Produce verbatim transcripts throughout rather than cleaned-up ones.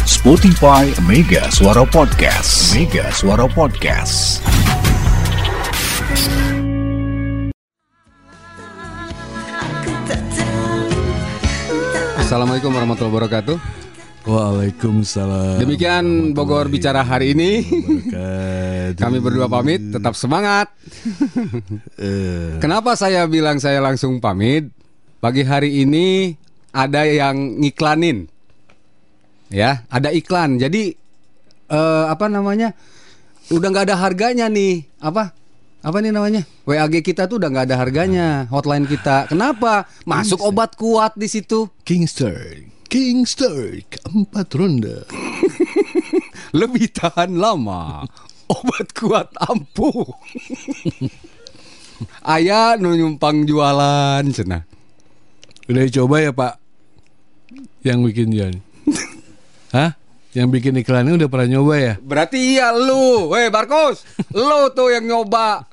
Spotify Mega Suara Podcast. Mega Suara Podcast. Assalamualaikum warahmatullahi wabarakatuh. Waalaikumsalam. Demikian Bogor Bicara hari ini. Kami berdua pamit, tetap semangat. Kenapa saya bilang saya langsung pamit? Pagi hari ini ada yang ngiklanin. Ya, ada iklan. Jadi eh, apa namanya? Udah nggak ada harganya nih. Apa? Apa nih namanya? W A G kita tuh udah nggak ada harganya. Hotline kita. Kenapa? Masuk obat kuat di situ. Kingstar. Kingstar keempat ronde. Lebih tahan lama. Obat kuat ampuh. Ayah nu nyumpang jualan cenah. Udah dicoba ya Pak? Yang bikin jualan. Hah? Yang bikin iklannya udah pernah nyoba ya? Berarti iya lu. Weh Barkos, lu tuh yang nyoba.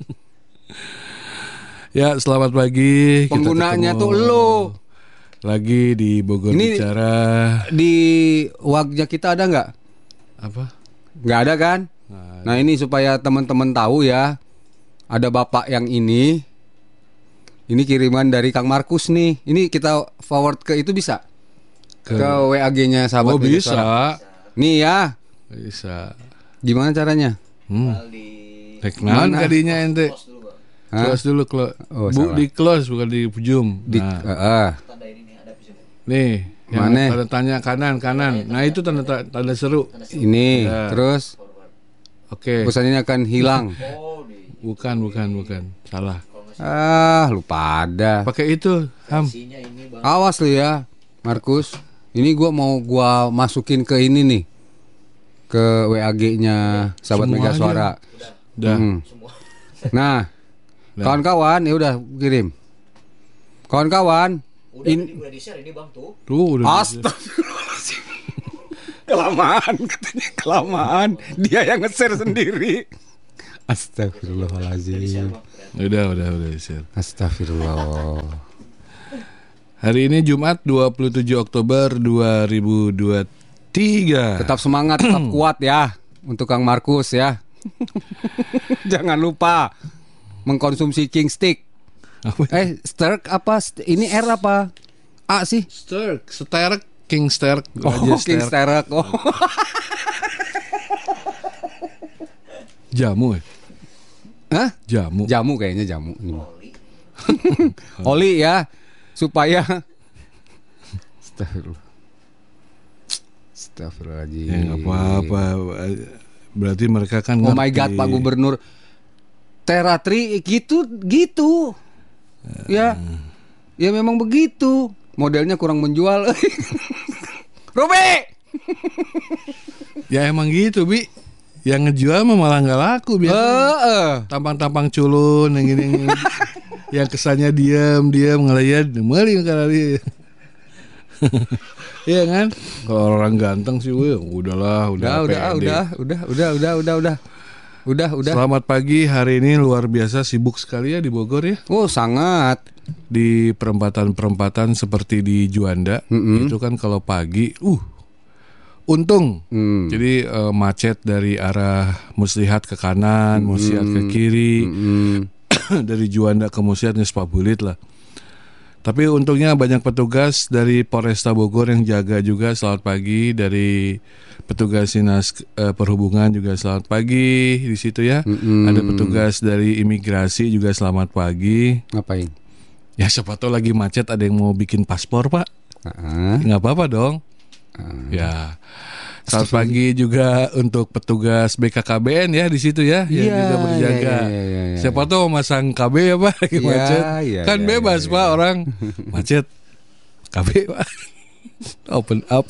Ya selamat pagi. Penggunanya tuh lu. Lagi di Bogor Ini Bicara. Di wajah kita ada nggak? Apa? Nggak ada kan? Nah, Nah ini supaya teman-teman tahu ya. Ada bapak yang ini. Ini kiriman dari Kang Markus nih. Ini kita forward ke itu bisa? Ke, ke W A G-nya sahabat. Oh bisa. Suara. Nih ya. Bisa. Gimana caranya? Hmm. Teknan kadinya ente. Close dulu, close. Oh, Bu, salah. di close bukan di ujung. Di, Nah. uh, uh. Nih, yang Mana? tanda tanya kanan kanan. Nah itu tanda tanda seru. Ini Ya. terus Oke. pesan ini akan hilang. Bukan bukan bukan. Salah. Ah, lu pada. Pakai itu, Ham. Awas lu ya, Markus. Ini gua mau gua masukin ke ini nih. Ke W A G-nya sahabat Mega Semuanya. Suara. Udah. Hmm. Nah, kawan-kawan ya udah kirim. Kawan-kawan, Udah, in... ini udah di-share ini Bang tuh. Tuh udah. Astagfirullahaladzim. Kelamaan katanya, kelamaan. Dia yang nge-share sendiri. Astagfirullahaladzim. Udah udah udah share. Astagfirullah. Hari ini Jumat dua puluh tujuh Oktober dua ribu dua puluh tiga. Tetap semangat, tetap kuat ya untuk Kang Markus ya. Jangan lupa mengkonsumsi King Stick. Apa? Eh, Sterk apa? Ini R apa? A sih. Sterk, Sterk, King Sterk. Oh, King Sterk. Oh. Jamu ya? Hah? Jamu. Jamu kayaknya jamu. Ini. Oli ya, supaya Astagfirullah. Astagfirullahaladzim. Ya nggak apa-apa. Berarti mereka kan Oh ngerti. my God, Pak Gubernur. Teratri gitu gitu. Ya. Ya memang begitu. Modelnya kurang menjual. Robe. Ya emang gitu, Bi. Yang ngejual mah malah nggak laku biasanya. Eh, eh. Tampang-tampang culun yang gini, yang, yang kesannya diam diam ngeliat meling kali. Iya kan? Kalau orang ganteng sih, weh, udahlah, Udah, udah, udah, pede. udah, udah, udah, udah, udah, udah. Udah, udah. Selamat pagi, hari ini luar biasa sibuk sekali ya di Bogor ya. Oh, sangat. Di perempatan-perempatan seperti di Juanda, Mm-mm. itu kan kalau pagi, uh, untung. Hmm. Jadi eh, macet dari arah Muslihat ke kanan, Muslihat ke kiri, Hmm. dari Juanda ke Muslihat Nispabulit lah. Tapi untungnya banyak petugas dari Polresta Bogor yang jaga juga. Selamat pagi dari petugas dinas eh, perhubungan juga selamat pagi di situ ya. Mm-mm. Ada petugas dari imigrasi juga selamat pagi. Ngapain? Ya siapa tahu lagi macet ada yang mau bikin paspor Pak. Ah. Nggak apa-apa dong. Ya. Selamat pagi juga untuk petugas B K K B N ya di situ ya yang Iya, juga berjaga. iya, iya, iya, iya. Siapa tahu masang K B ya Pak lagi Iya, macet. iya, Kan iya, bebas iya, Pak iya. orang macet. K B Pak. Open up.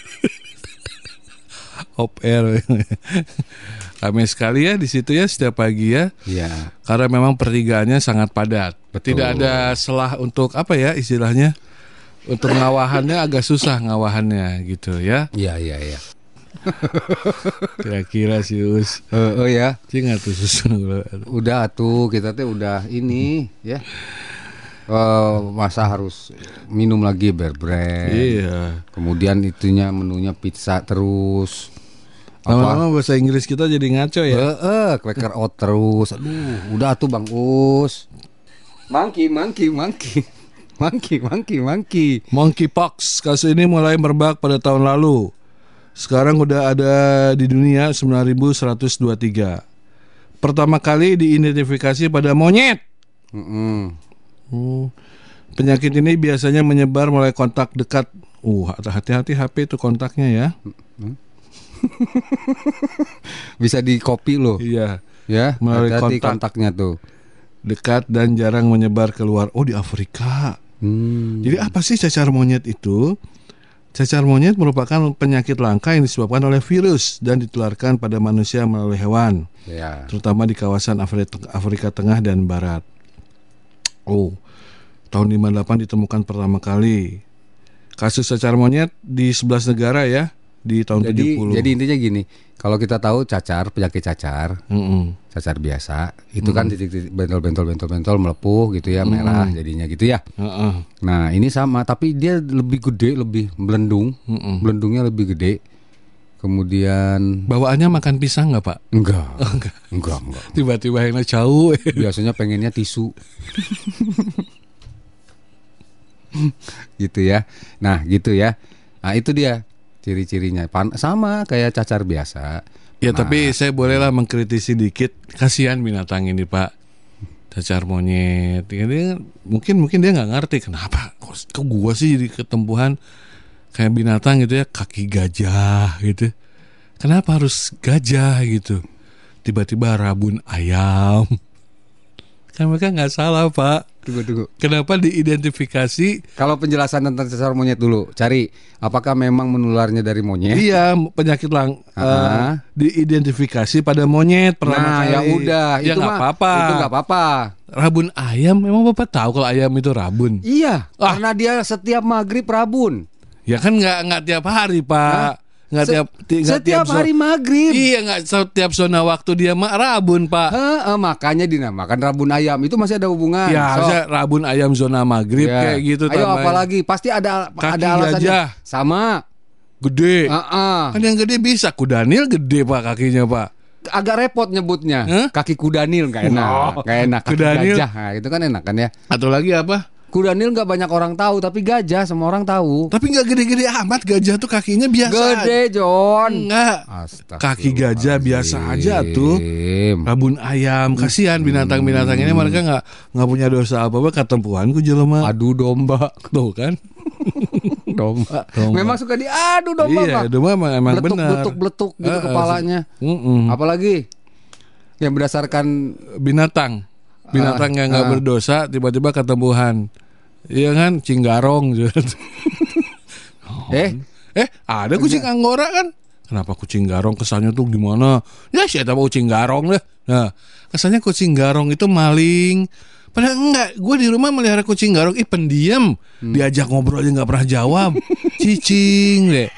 Op air. Ramai sekali ya di situ ya setiap pagi ya. Iya. Karena memang pertigaannya sangat padat. Betul. Tidak ada celah untuk apa ya istilahnya? Untuk ngawahannya agak susah ngawahannya gitu ya. Iya, iya, iya. Kira-kira sih Us. Oh, oh ya. Cing atuh susun. Udah tuh kita teh udah ini ya. eh, masa harus minum lagi bear brand. Iya. Kemudian itunya menunya pizza terus. Lama-lama bahasa Inggris kita jadi ngaco ya. Eh, eh, Quaker Oat terus. Aduh, udah tuh Bang Us. Monkey, monkey, monkey. Monkey, monkey, monkey. Monkeypox kasus ini mulai merebak pada tahun lalu. Sekarang udah ada di dunia sembilan ribu seratus dua puluh tiga. Pertama kali diidentifikasi pada monyet. Mm-mm. Hmm. Penyakit ini biasanya menyebar melalui kontak dekat. Uh, hati-hati H P itu kontaknya ya. Bisa di copy loh. Iya. Ya, Melalui hati-hati kontak. kontaknya tuh. Dekat dan jarang menyebar keluar. Oh, di Afrika. Hmm. Jadi apa sih cacar monyet itu? Cacar monyet merupakan penyakit langka yang disebabkan oleh virus dan ditularkan pada manusia melalui hewan, Ya. terutama di kawasan Afrika, Afrika Tengah dan Barat. Oh, tahun lima puluh delapan ditemukan pertama kali kasus cacar monyet di sebelas negara ya di tahun Jadi, tujuh puluh. jadi intinya gini, kalau kita tahu cacar, penyakit cacar, Mm-mm. cacar biasa, itu kan titik-titik bentol-bentol-bentol-bentol melepuh gitu ya, merah jadinya gitu ya. Uh-uh. Nah ini sama, tapi dia lebih gede, lebih melendung, Mm-mm. melendungnya lebih gede. Kemudian Bawaannya makan pisang nggak Pak? enggak, enggak, enggak. Tiba-tiba yang jauh. Biasanya pengennya tisu, gitu ya. Nah gitu ya. Nah itu dia ciri-cirinya, Pan- sama kayak cacar biasa. Ya Nah, tapi saya bolehlah mengkritisi dikit. Kasihan binatang ini Pak, cacar monyet. Dia, mungkin mungkin dia nggak ngerti kenapa. Kok, kok gua sih jadi ketempuhan kayak binatang gitu ya, kaki gajah gitu. Kenapa harus gajah gitu? Tiba-tiba rabun ayam. Kan mereka nggak salah Pak. Tunggu, tunggu. Kenapa diidentifikasi? Kalau penjelasan tentang cacar monyet dulu, cari apakah memang menularnya dari monyet? Iya, penyakit lang Ah. eh, diidentifikasi pada monyet Nah, pertama kali. ya udah, Ya itu nggak mah apa-apa. Itu nggak apa-apa. Rabun ayam, memang Bapak tahu kalau ayam itu rabun? Iya, Ah. karena dia setiap maghrib rabun. Ya kan nggak nggak tiap hari Pak, nggak Se- tiap ti- nggak setiap zo- hari maghrib. Iya nggak setiap zona waktu dia mak rabun Pak. Heeh, makanya dinamakan rabun ayam. Itu masih ada hubungan. Ya Sok. harusnya rabun ayam zona maghrib Ya. kayak gitu. Ayo tambahin. apalagi pasti ada Kaki ada alasannya. gajah. Sama. Gede. Heeh. Kan yang gede bisa kudanil gede Pak kakinya Pak. Agak repot nyebutnya. Hah? Kaki kudanil nggak enak. Oh, Nggak enak. Kaki kudanil. gajah. Nah, itu kan enak kan ya. Atau lagi apa? Kudanil nggak banyak orang tahu, tapi gajah semua orang tahu. Tapi nggak gede-gede amat, gajah tuh kakinya biasa. Gede, John. Enggak. Astagfirullahaladzim. Kaki gajah biasa aja tuh. Rabun ayam, kasihan binatang-binatang ini mereka nggak nggak punya dosa apa-apa ketempuhan ku jelema. Adu domba. Tuh kan. Domba. Domba. Memang suka diadu domba, Iya, Pak. domba emang, emang Beletuk, benar. beletuk, beletuk gitu Eh, eh, kepalanya. Mm-mm. Apalagi yang berdasarkan Binatang, binatang yang nggak ah. berdosa tiba-tiba ketempuhan. Iya kan, cinggarong. eh Eh, ada kucing anggora kan? Kenapa kucing garong kesannya tuh gimana? Ya siapa kucing garong deh. Nah, kesannya kucing garong itu maling. Padahal enggak, gue di rumah melihara kucing garong, ih pendiam, Hmm. diajak ngobrol aja nggak pernah jawab, cicing deh.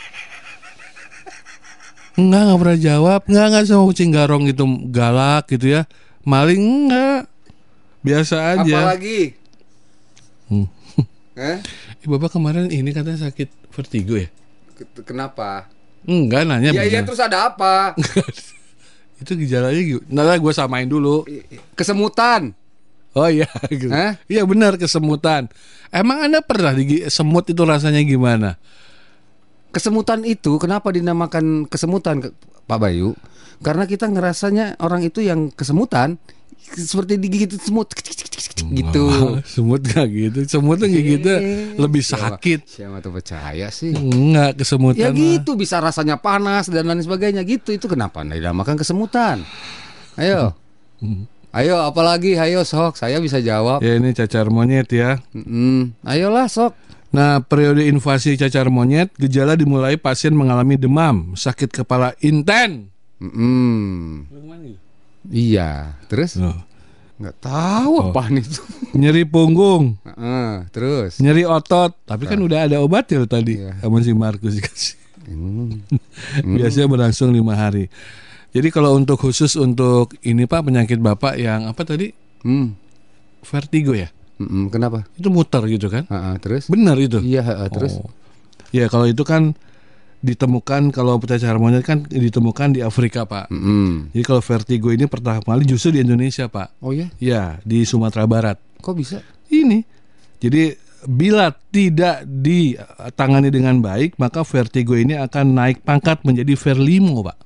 Enggak, nggak pernah jawab, enggak nggak sama kucing garong itu galak gitu ya, maling enggak, biasa aja. apalagi? Hmm. Eh? Eh, Bapak kemarin ini katanya sakit vertigo ya? Ke- Kenapa? Enggak nanya. Ya iya bener. terus ada apa? Itu gejalanya gitu. Nah, gue samain dulu. Kesemutan. Oh iya, gitu. Hah? Iya benar, kesemutan. Emang Anda pernah di semut itu rasanya gimana? Kesemutan itu kenapa dinamakan kesemutan, Ke- Pak Bayu? Karena kita ngerasanya orang itu yang kesemutan seperti digigit semut gitu. Wah, semut gak gitu. Semut tuh kayak gitu lebih Siapa- sakit. Siapa tuh percaya sih? Enggak, kesemutan. Ya mah. gitu, bisa rasanya panas dan lain sebagainya gitu. Itu kenapa Anda dinamakan kesemutan? Ayo. Ayo apalagi, ayo sok, saya bisa jawab. Ya ini cacar monyet ya. Mm-mm. Ayolah sok. Nah, periode invasi cacar monyet, gejala dimulai pasien mengalami demam, sakit kepala inten. Mm-mm. Iya, terus Loh. nggak tahu Oh. apaan itu. Nyeri punggung, Heeh, terus. nyeri otot. Tapi kan udah ada obatnya loh tadi. Iya. Sama si Markus dikasih. Hmm. Biasanya berlangsung lima hari. Jadi kalau untuk khusus untuk ini Pak, penyakit Bapak yang apa tadi? Hmm. Vertigo ya? Mm-mm, kenapa? Itu muter gitu kan? Ha-ha, terus? Benar itu. Iya, ha-ha, terus? Oh. Ya kalau itu kan ditemukan, kalau cacar monyet kan ditemukan di Afrika, Pak. Mm-mm. Jadi kalau vertigo ini pertama kali justru di Indonesia, Pak. Oh ya? Ya, di Sumatera Barat. Kok bisa? Ini. Jadi bila tidak ditangani dengan baik, maka vertigo ini akan naik pangkat menjadi verlimo, Pak.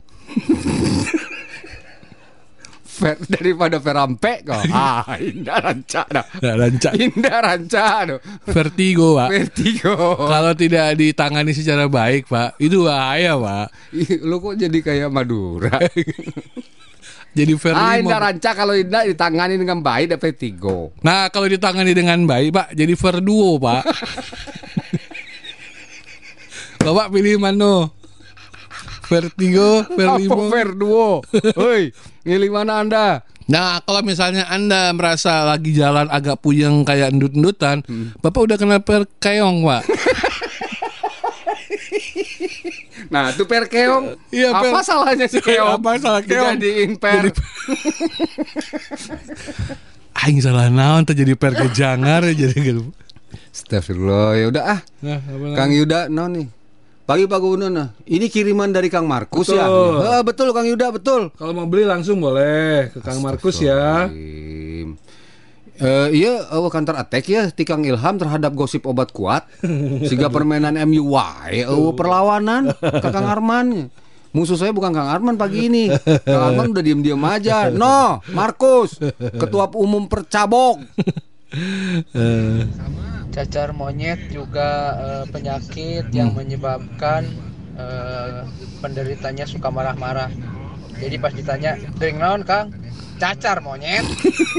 Ver, daripada verampe kok. Ah, indah ranca dah. Nah, rancak. Indah ranca dah. Vertigo, Pak. Vertigo. Kalau tidak ditangani secara baik, Pak, itu bahaya, Pak. Ih, lu kok jadi kayak Madura? Jadi Ah, verlimo. indah ranca kalau indah ditangani dengan baik ada vertigo. Nah, kalau ditangani dengan baik, Pak, jadi verduo, Pak. Bapak pilih mana? Vertigo, verlimo. Apa verduo? Hoi, milih mana Anda? Nah, kalau misalnya Anda merasa lagi jalan agak puyeng kayak endut-endutan, hmm. Bapak udah kena perkeong, Pak. Nah, itu per keong. Iya, per... Apa salahnya si keong? Apa salah keong? Dijadiin per. Jadi... Aing salah naon terjadi per kejangar jadi gitu. Astagfirullah, ya udah ah. Nah, apa Kang Yuda, no nih. Pagi Paguna nah. Ini kiriman dari Kang Markus betul. ya. Ah, betul Kang Yuda, betul. Kalau mau beli langsung boleh ke Kang Markus ya. Uh, iya, uh, kantor Atek ya, Tikang Ilham terhadap gosip obat kuat, siga permainan M U Y, uh, perlawanan ke Kang Arman. Musuh saya bukan Kang Arman pagi ini. Kang Arman udah diem-diem aja. No, Markus, Ketua Umum Percabok. Cacar monyet juga uh, penyakit yang menyebabkan uh, penderitanya suka marah-marah. Jadi pas ditanya, "Dering naon, Kang?" "Cacar monyet."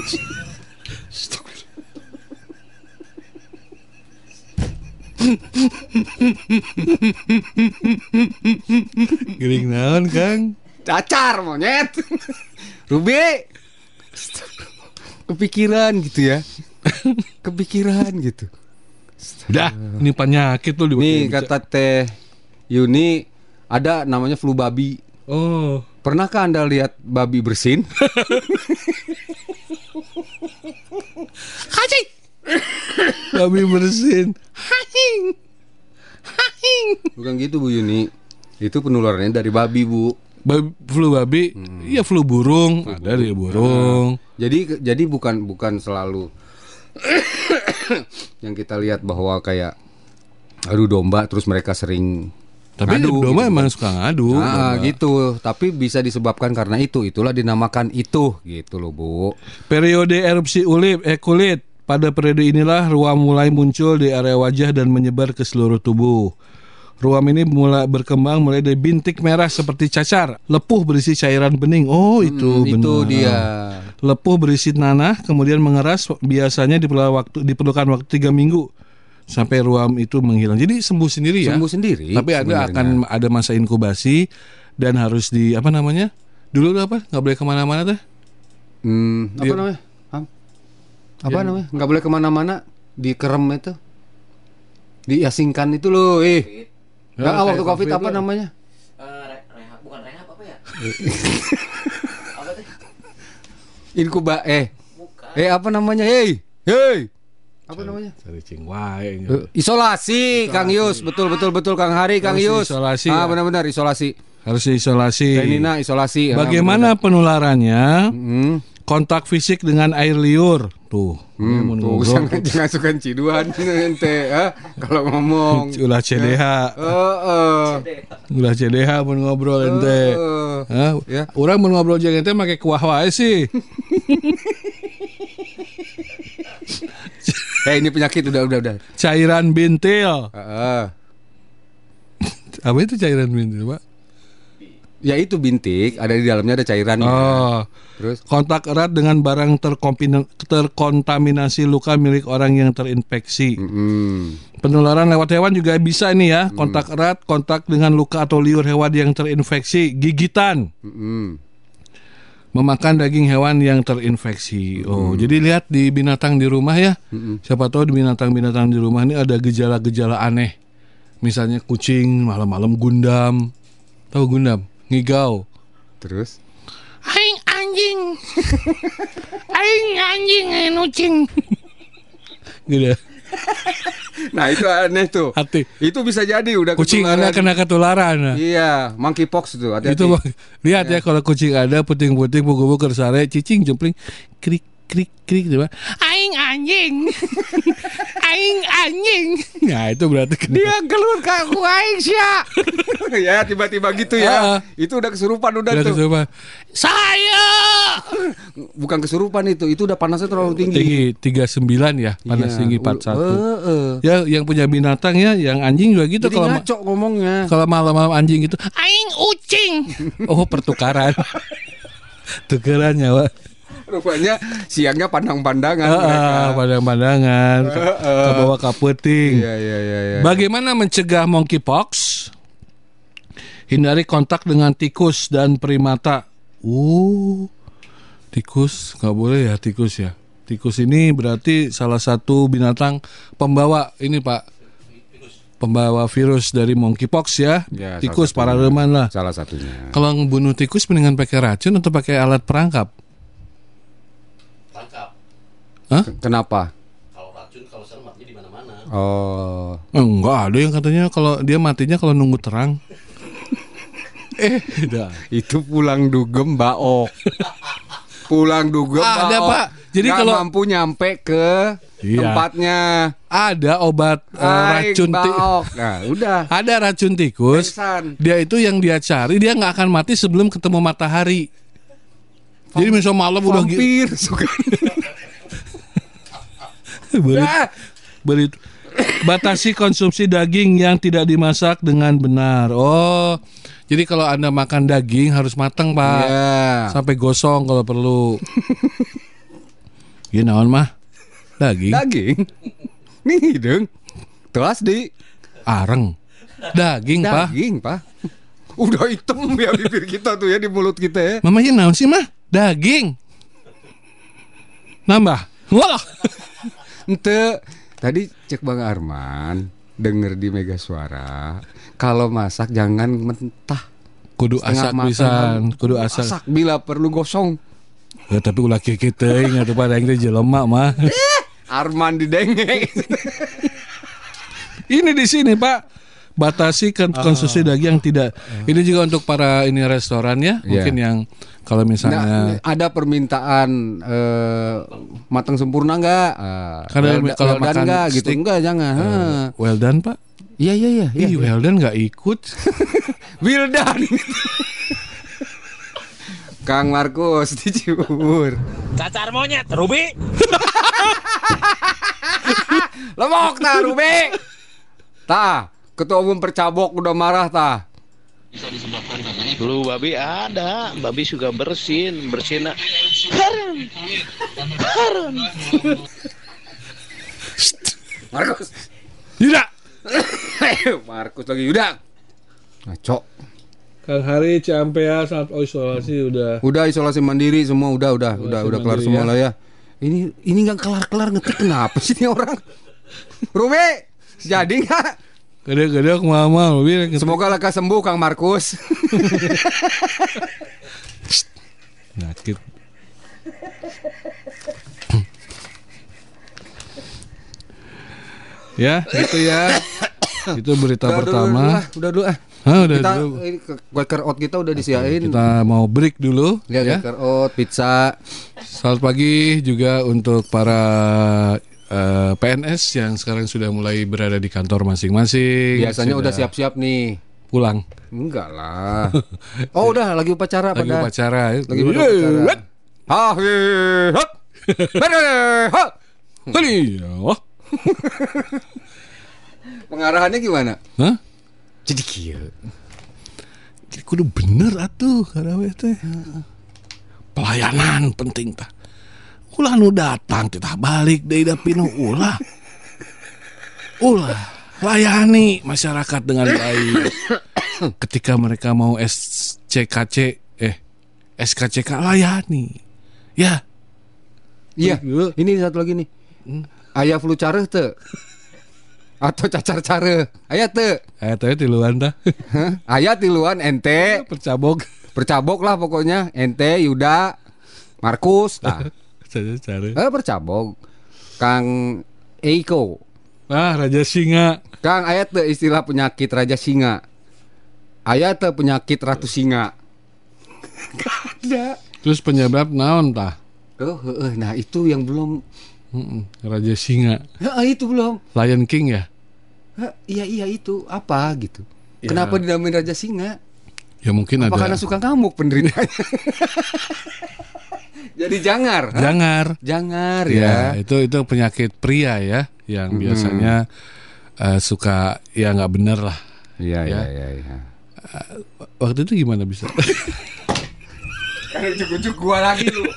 Gering naon, Kang? Cacar monyet. Ruby. Kepikiran gitu ya. Kepikiran gitu. Udah, ini penyakit tuh. Nih kata Teh Yuni ada namanya flu babi. Oh, pernahkah Anda lihat babi bersin? Hacing. Babi bersin. Hacing. Hacing. Bukan gitu Bu Yuni. Itu penularannya dari babi, Bu. Babi, flu babi, iya hmm. flu burung, flu ada di burung. Nah, jadi jadi bukan bukan selalu yang kita lihat bahwa kayak adu domba terus mereka sering tapi ngadu, domba gitu. Emang suka ngadu. Nah, domba. Gitu. Tapi bisa disebabkan karena itu, itulah dinamakan itu, gitu loh Bu. Periode erupsi ulip, eh kulit. Pada periode inilah ruam mulai muncul di area wajah dan menyebar ke seluruh tubuh. Ruam ini mulai berkembang mulai dari bintik merah seperti cacar, lepuh berisi cairan bening. Oh, itu hmm, itu dia. Lepuh berisi nanah, kemudian mengeras, biasanya diperlukan waktu diperlukan waktu tiga minggu sampai ruam itu menghilang. Jadi sembuh sendiri ya. Sembuh sendiri. Tapi ada akan ada masa inkubasi dan harus di apa namanya? Dulu apa? Nggak boleh kemana-mana teh. Hmm, apa di, namanya? Apa ya. namanya? Nggak boleh kemana-mana, dikerem itu, diasingkan itu loh. Eh. Nggak, ya, waktu COVID, COVID apa loh. namanya? Uh, rehab, bukan rehab apa ya? Apa teh? Inkuba eh. Bukan. Eh apa namanya? Hey. Hey. Apa cari, namanya? Cari cingwai. Uh, isolasi, isolasi, Kang Yus. Betul betul betul Kang Hari, Kang Yus. Isolasi. Ah, ya. benar-benar isolasi. Harus isolasi. Nina isolasi. Bagaimana ah, penularannya? Hmm. Kontak fisik dengan air liur. Tuh, hmm, tuh jangan, jangan suka ciduan ente, eh? Kalau ngomong. Ulah C D H. Uh, uh. Ulah C D H mun ngobrol ente. Uh, uh. Ya. Urang mun ngobrol jeung ente make kuah wae sih. Eh ini penyakit udah udah udah. Cairan bintil. Uh, uh. Apa itu cairan bintil, Pak? Ya itu bintik, ada di dalamnya ada cairannya. Oh. Terus kontak erat dengan barang terkontaminasi luka milik orang yang terinfeksi. Mm-hmm. Penularan lewat hewan juga bisa nih ya. Kontak mm. erat, kontak dengan luka atau liur hewan yang terinfeksi, gigitan. Mm-hmm. Memakan daging hewan yang terinfeksi. Mm-hmm. Oh, jadi lihat di binatang di rumah ya. Mm-hmm. Siapa tahu di binatang-binatang di rumah ini ada gejala-gejala aneh. Misalnya kucing malam-malam gundam. Tahu gundam? Ngigau. Terus? Aing anjing. Aing anjing aing nucing. gitu. Nah itu aneh tuh. Hati. Itu bisa jadi udah Kucing Anda kena ketularan. Iya, monkeypox itu. Hati-hati. Itu lihat ya kalau kucing ada puting-puting buku-buku sare cicing jempling krik krik krik coba. Aing anjing. Aing anjing. Nah, itu berarti kena. Dia keluar ke aku aing sia. Ya tiba-tiba gitu ya. Ah. Itu udah kesurupan udah, Udah tuh. kesurupan. Saya Bukan kesurupan itu, itu udah panasnya terlalu tinggi. tinggi tiga puluh sembilan ya, panas Iya, tinggi empat puluh satu. uh, uh. Ya, yang punya binatang ya, yang anjing juga gitu. Jadi kalau ma- ngaco ngomongnya. kalau malam-malam anjing gitu, aing ucing. Oh, pertukaran. Tukerannya, Pak. Rupanya siangnya pandang-pandangan Ah, mereka. pandang-pandangan, ke, ke bawah kaputing. Iya iya iya iya. Bagaimana mencegah monkeypox? Hindari kontak dengan tikus dan primata. Uh, tikus nggak boleh ya, tikus ya. Tikus ini berarti salah satu binatang pembawa ini Pak, pembawa virus dari monkeypox ya. Ya, Tikus salah satunya. parareman lah. Salah satunya. Kalau ngebunuh tikus mendingan pakai racun atau pakai alat perangkap? Tangkap. Hah? Kenapa? Kalau racun kalau serem matinya di mana-mana. Oh. Enggak, ada yang katanya kalau dia matinya kalau nunggu terang. eh, dah. Itu pulang dugem baok. Pulang dugem Ada, baok. Pak. Jadi Nggak kalau- mampu nyampe ke Iya. tempatnya. Ada obat eh, Aing racun tikus. baok. Nah, udah. Ada racun tikus. Pingsan. Dia itu yang dia cari, dia nggak akan mati sebelum ketemu matahari. Jadi misal malam udah gitu. Vampir suka. Beri, Ah. beri- batasi konsumsi daging yang tidak dimasak dengan benar. Oh, jadi kalau Anda makan daging harus matang, Pak. Iya. Sampai gosong kalau perlu. Ya naon mah? Daging. Daging. Nih hidung. Telas di Areng. Daging, Pak. daging, Pak. Udah hitam ya bibir kita tuh ya di mulut kita ya. Mamanya naon sih, mah? Daging. Nambah. Walah. Ente tadi cek Bang Arman denger di Mega Suara kalau masak jangan mentah. Kudu Setengah asak matang. pisan, kudu asak. Masak bila perlu gosong. Ya, tapi ulah kieu teuing atuh pada yang teh jelema mah. Arman didenge. Ini di sini, Pak. Batasi kan konsumsi daging yang tidak. Ini juga untuk para ini restoran ya, Iya. mungkin yang kalau Nah, misalnya ada permintaan eh, matang sempurna enggak? Eh, Karena well, kalau well done makan enggak gitu steak, enggak jangan. eh, Hah. well done, Pak. Iya iya iya. Ih, well done nggak ikut. Well done. Kang Markus di Cibubur. Cacar monyet, Ruby. Lemok tah Ruby. Tah, ketua umum percabok udah marah tah. Lu babi ada, babi juga bersin, bersin. Harum, harum. Markus. Tidak. Markus lagi udah. Ngaco. Kang Hari Ciampea saat isolasi udah. Udah isolasi mandiri semua udah udah udah udah kelar mandiri semua ya. lah ya. Ini ini nggak kelar-kelar ngetik kenapa sih ini orang? Ruby, jadi nggak? Gede-gede mama lebih. Semoga lekas sembuh Kang Markus. Nakit. Ya, itu ya. Itu berita Udah dulu, pertama. Udah, udah dulu ah. Hah, udah Kita dulu. ini ke- Quaker Oat kita udah disiain. Kita mau break dulu Ya, ya. Quaker Oat, pizza. Selamat pagi juga untuk para eh, P N S yang sekarang sudah mulai berada di kantor masing-masing. Biasanya Sudah udah siap-siap nih. pulang. Enggak lah. Oh, udah lagi upacara Lagi pada. upacara. Lagi pada upacara. Ha, he, hop. Bere, ha. Iya. Pengarahannya gimana? Hah? Jadi kieu. Kudu bener atuh karawe teh. Pelayanan penting tah. Ulah nu datang teh tah balik deui da pinu ulah. Ulah layani masyarakat dengan baik. Ketika mereka mau S C K C eh S K C K layani. Ya. Iya. Dulu. Ini satu lagi nih. Aya flu careuh teu? Atau cacar careuh? Aya teu? Eh teh tiluan tah. Hah? Aya tiluan ente, Percabok. percabok lah pokoknya. Ente, Yuda, Markus, tah. Saja cara. Eh percabok. Kang Eiko. Ah, raja singa. Kang aya teu istilah penyakit raja singa. Aya teu penyakit ratu singa. Gak ada. Terus penyebab naon tah? Oh, heeh, nah itu yang belum. Mm-mm, raja singa. Heeh, itu belum. Lion King ya? Heh, iya iya itu apa gitu. Ya. Kenapa dinamain raja singa? Ya mungkin Apa ada. karena suka ngamuk penderitanya? Jadi jangar. Hah? Jangar. Jangar Ya, ya. itu itu penyakit pria ya yang biasanya eh, suka ya nggak bener lah. Iya Ya. iya iya. Ya. Waktu itu gimana bisa? Kan ujuk-ujuk gua lagi lu.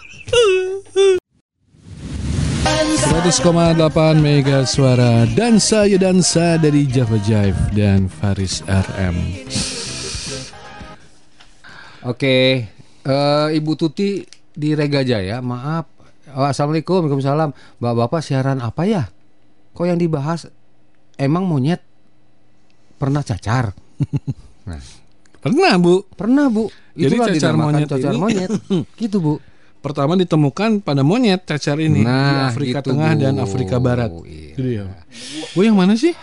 seratus koma delapan Mega Suara Dansa ya Dansa dari Java Jive dan Faris R M. Oke, eh, Ibu Tuti di Regaja ya, maaf. Oh, Assalamualaikum, Waalaikumsalam. Bapak-bapak siaran apa ya? Kok yang dibahas emang monyet pernah cacar? Nah, Pernah Bu. pernah Bu. Jadi Itulah cacar dinamakan monyet cacar ini- monyet. Gitu Bu. Pertama ditemukan pada monyet cacar ini di Nah, Afrika gitu, Tengah Bu. dan Afrika Barat. Iya. Itu dia. Bu yang mana sih?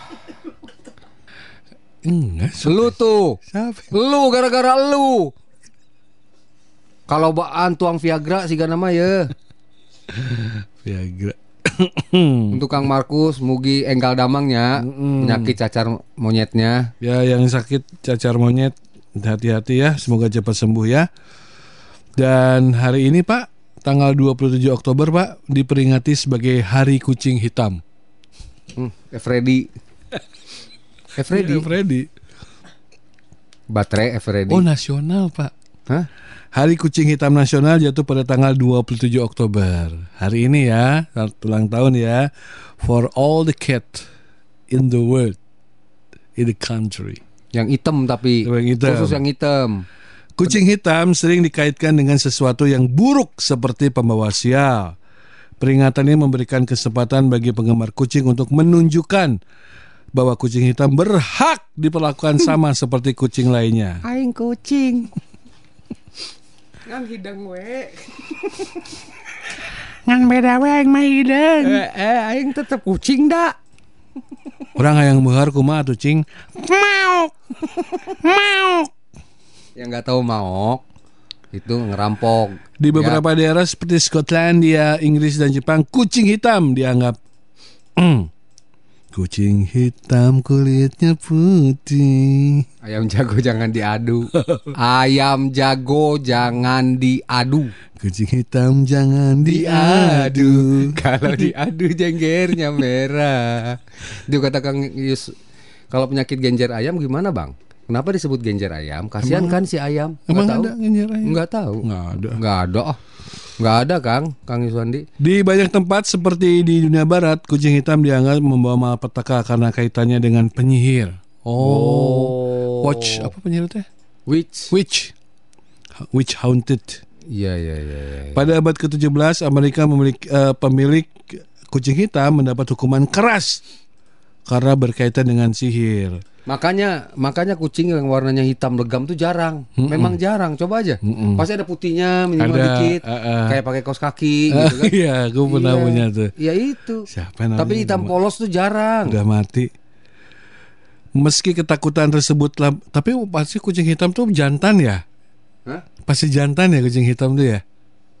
Enggak. Lu tuh, Siapa? lu gara-gara lu. Kalau baan tuang Viagra sih gak nama ya. Viagra. Untuk Kang Markus, Mugi enggal damangnya, penyakit cacar monyetnya. Ya yang sakit cacar monyet hati-hati ya, semoga cepat sembuh ya. Dan hari ini Pak, tanggal dua puluh tujuh Oktober Pak, diperingati sebagai Hari Kucing Hitam. Hmm, Efredi. Efredi. Ya, Freddy. Baterai Efredi. Oh nasional Pak. Hah? Hari Kucing Hitam Nasional jatuh pada tanggal dua puluh tujuh Oktober. Hari ini ya, ulang tahun ya. For all the cat in the world, in the country. Yang hitam tapi Yang hitam. khusus yang hitam. Kucing hitam sering dikaitkan dengan sesuatu yang buruk seperti pembawa sial. Peringatan ini memberikan kesempatan bagi penggemar kucing untuk menunjukkan bahwa kucing hitam berhak diperlakukan sama seperti kucing lainnya. Aing kucing. Ngang hidang we. Ngan beda we aing mah hidang. Eh, eh aing tetep kucing dah. Orang yang behar kumaha tuh cing? Mau. Mau. Yang nggak tahu mau itu ngerampok. Di beberapa daerah seperti Skotlandia, Inggris dan Jepang, kucing hitam dianggap mm, kucing hitam kulitnya putih. Ayam jago jangan diadu. Ayam jago jangan diadu. Kucing hitam jangan diadu. Kalau diadu jenggernya merah. Itu kata Kang Yus. Kalau penyakit genjer ayam gimana Bang? Kenapa disebut genjer ayam? Kasihan kan si ayam. Nggak Emang tahu? ada genjer ayam? Nggak tahu. Nggak ada. Nggak ada. Oh. Nggak ada Kang. Kang Yuswandi. Di banyak tempat seperti di dunia barat, kucing hitam dianggap membawa malapetaka karena kaitannya dengan penyihir. Oh. Watch apa penyihir teh? Which? Witch. Witch haunted. Iya iya iya. Ya. Pada abad ke tujuh belas, Amerika memiliki eh, pemilik kucing hitam mendapat hukuman keras karena berkaitan dengan sihir. Makanya makanya kucing yang warnanya hitam legam tuh jarang. Memang jarang. Coba aja. Mm-mm. Pasti ada putihnya minimal Ada, dikit. uh, uh. Kayak pakai kaos kaki gitu kan. Iya, gue pernah Iya. punya tuh. Iya itu. Siapa namanya? Tapi hitam polos tuh jarang. Udah mati. Meski ketakutan tersebut lah, tapi pasti kucing hitam tuh jantan ya? Hah? Pasti jantan ya kucing hitam tuh ya?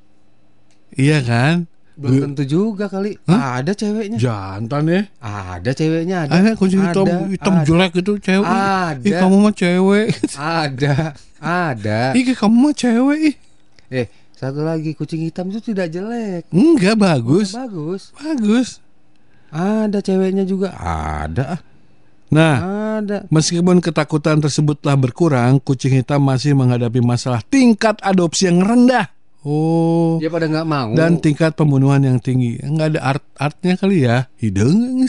Iya kan? Belum tentu juga kali. Hah? Ada ceweknya. Jantan ya? Ada ceweknya ada. Ada kucing hitam, Ada, hitam ada. jelek itu cewek. Ada. Ih kamu mah cewek. Ada. Ada. Ih kamu mah cewek. Ih. Eh, satu lagi kucing hitam itu tidak jelek. Enggak bagus. Bagus. Bagus. Ada ceweknya juga. Ada. Nah, Ada. meskipun ketakutan tersebut telah berkurang, kucing hitam masih menghadapi masalah tingkat adopsi yang rendah. Oh. Dia pada nggak mau. Dan tingkat pembunuhan yang tinggi. Enggak ada art-artnya kali ya. Hidung.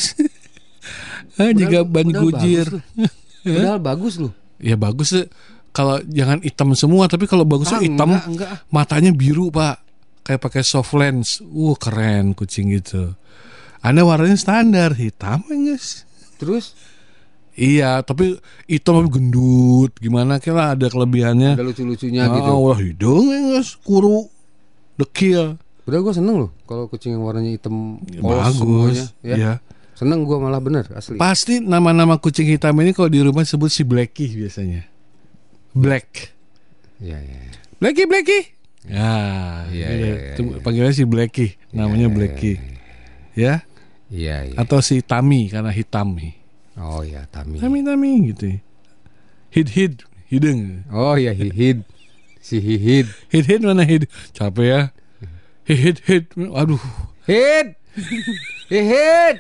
Ah, juga ban gujir. Padahal bagus loh. Ya bagus sih. Kalau jangan hitam semua, tapi kalau bagusnya Ah, hitam, enggak, enggak. matanya biru pak, kayak pakai soft lens. Uh keren kucing gitu. Anda warnanya standar hitam guys. Terus Iya, tapi hitam tapi gendut. Gimana kira ada kelebihannya? ada lucu-lucunya Ah, gitu. wah hidung guys, kuru, dekil. Padahal gue seneng loh kalau kucing yang warnanya hitam Ya, polos bagus. semuanya, ya. Ya. Seneng gue malah bener asli. Pasti nama-nama kucing hitam ini kalau di rumah sebut si Blacky biasanya. Black. Iya, iya. Blacky, Blacky. Ya, Iya, iya, iya, itu iya. panggilannya si Blacky, namanya Iya, Blacky. iya, Ya, Iya, iya. atau si Tami karena hitam nih. Oh ya, Tami. Tami Tami gitu. Hid hid hidung. Oh ya, hihid. Si hihid. Hid hid mana hid? Capek ya. Hid hid. Aduh. Hid. Hihid.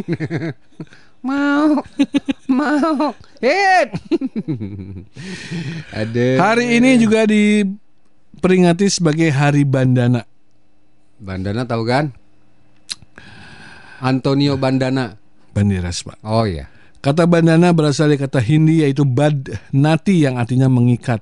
Mau. Mau. Hid. Ada. Hari ini juga diperingati sebagai Hari Bandana. Bandana tahu kan? Antonio Bandana. Banderas, Pak. Oh ya. Kata bandana berasal dari kata Hindi yaitu bad nati yang artinya mengikat.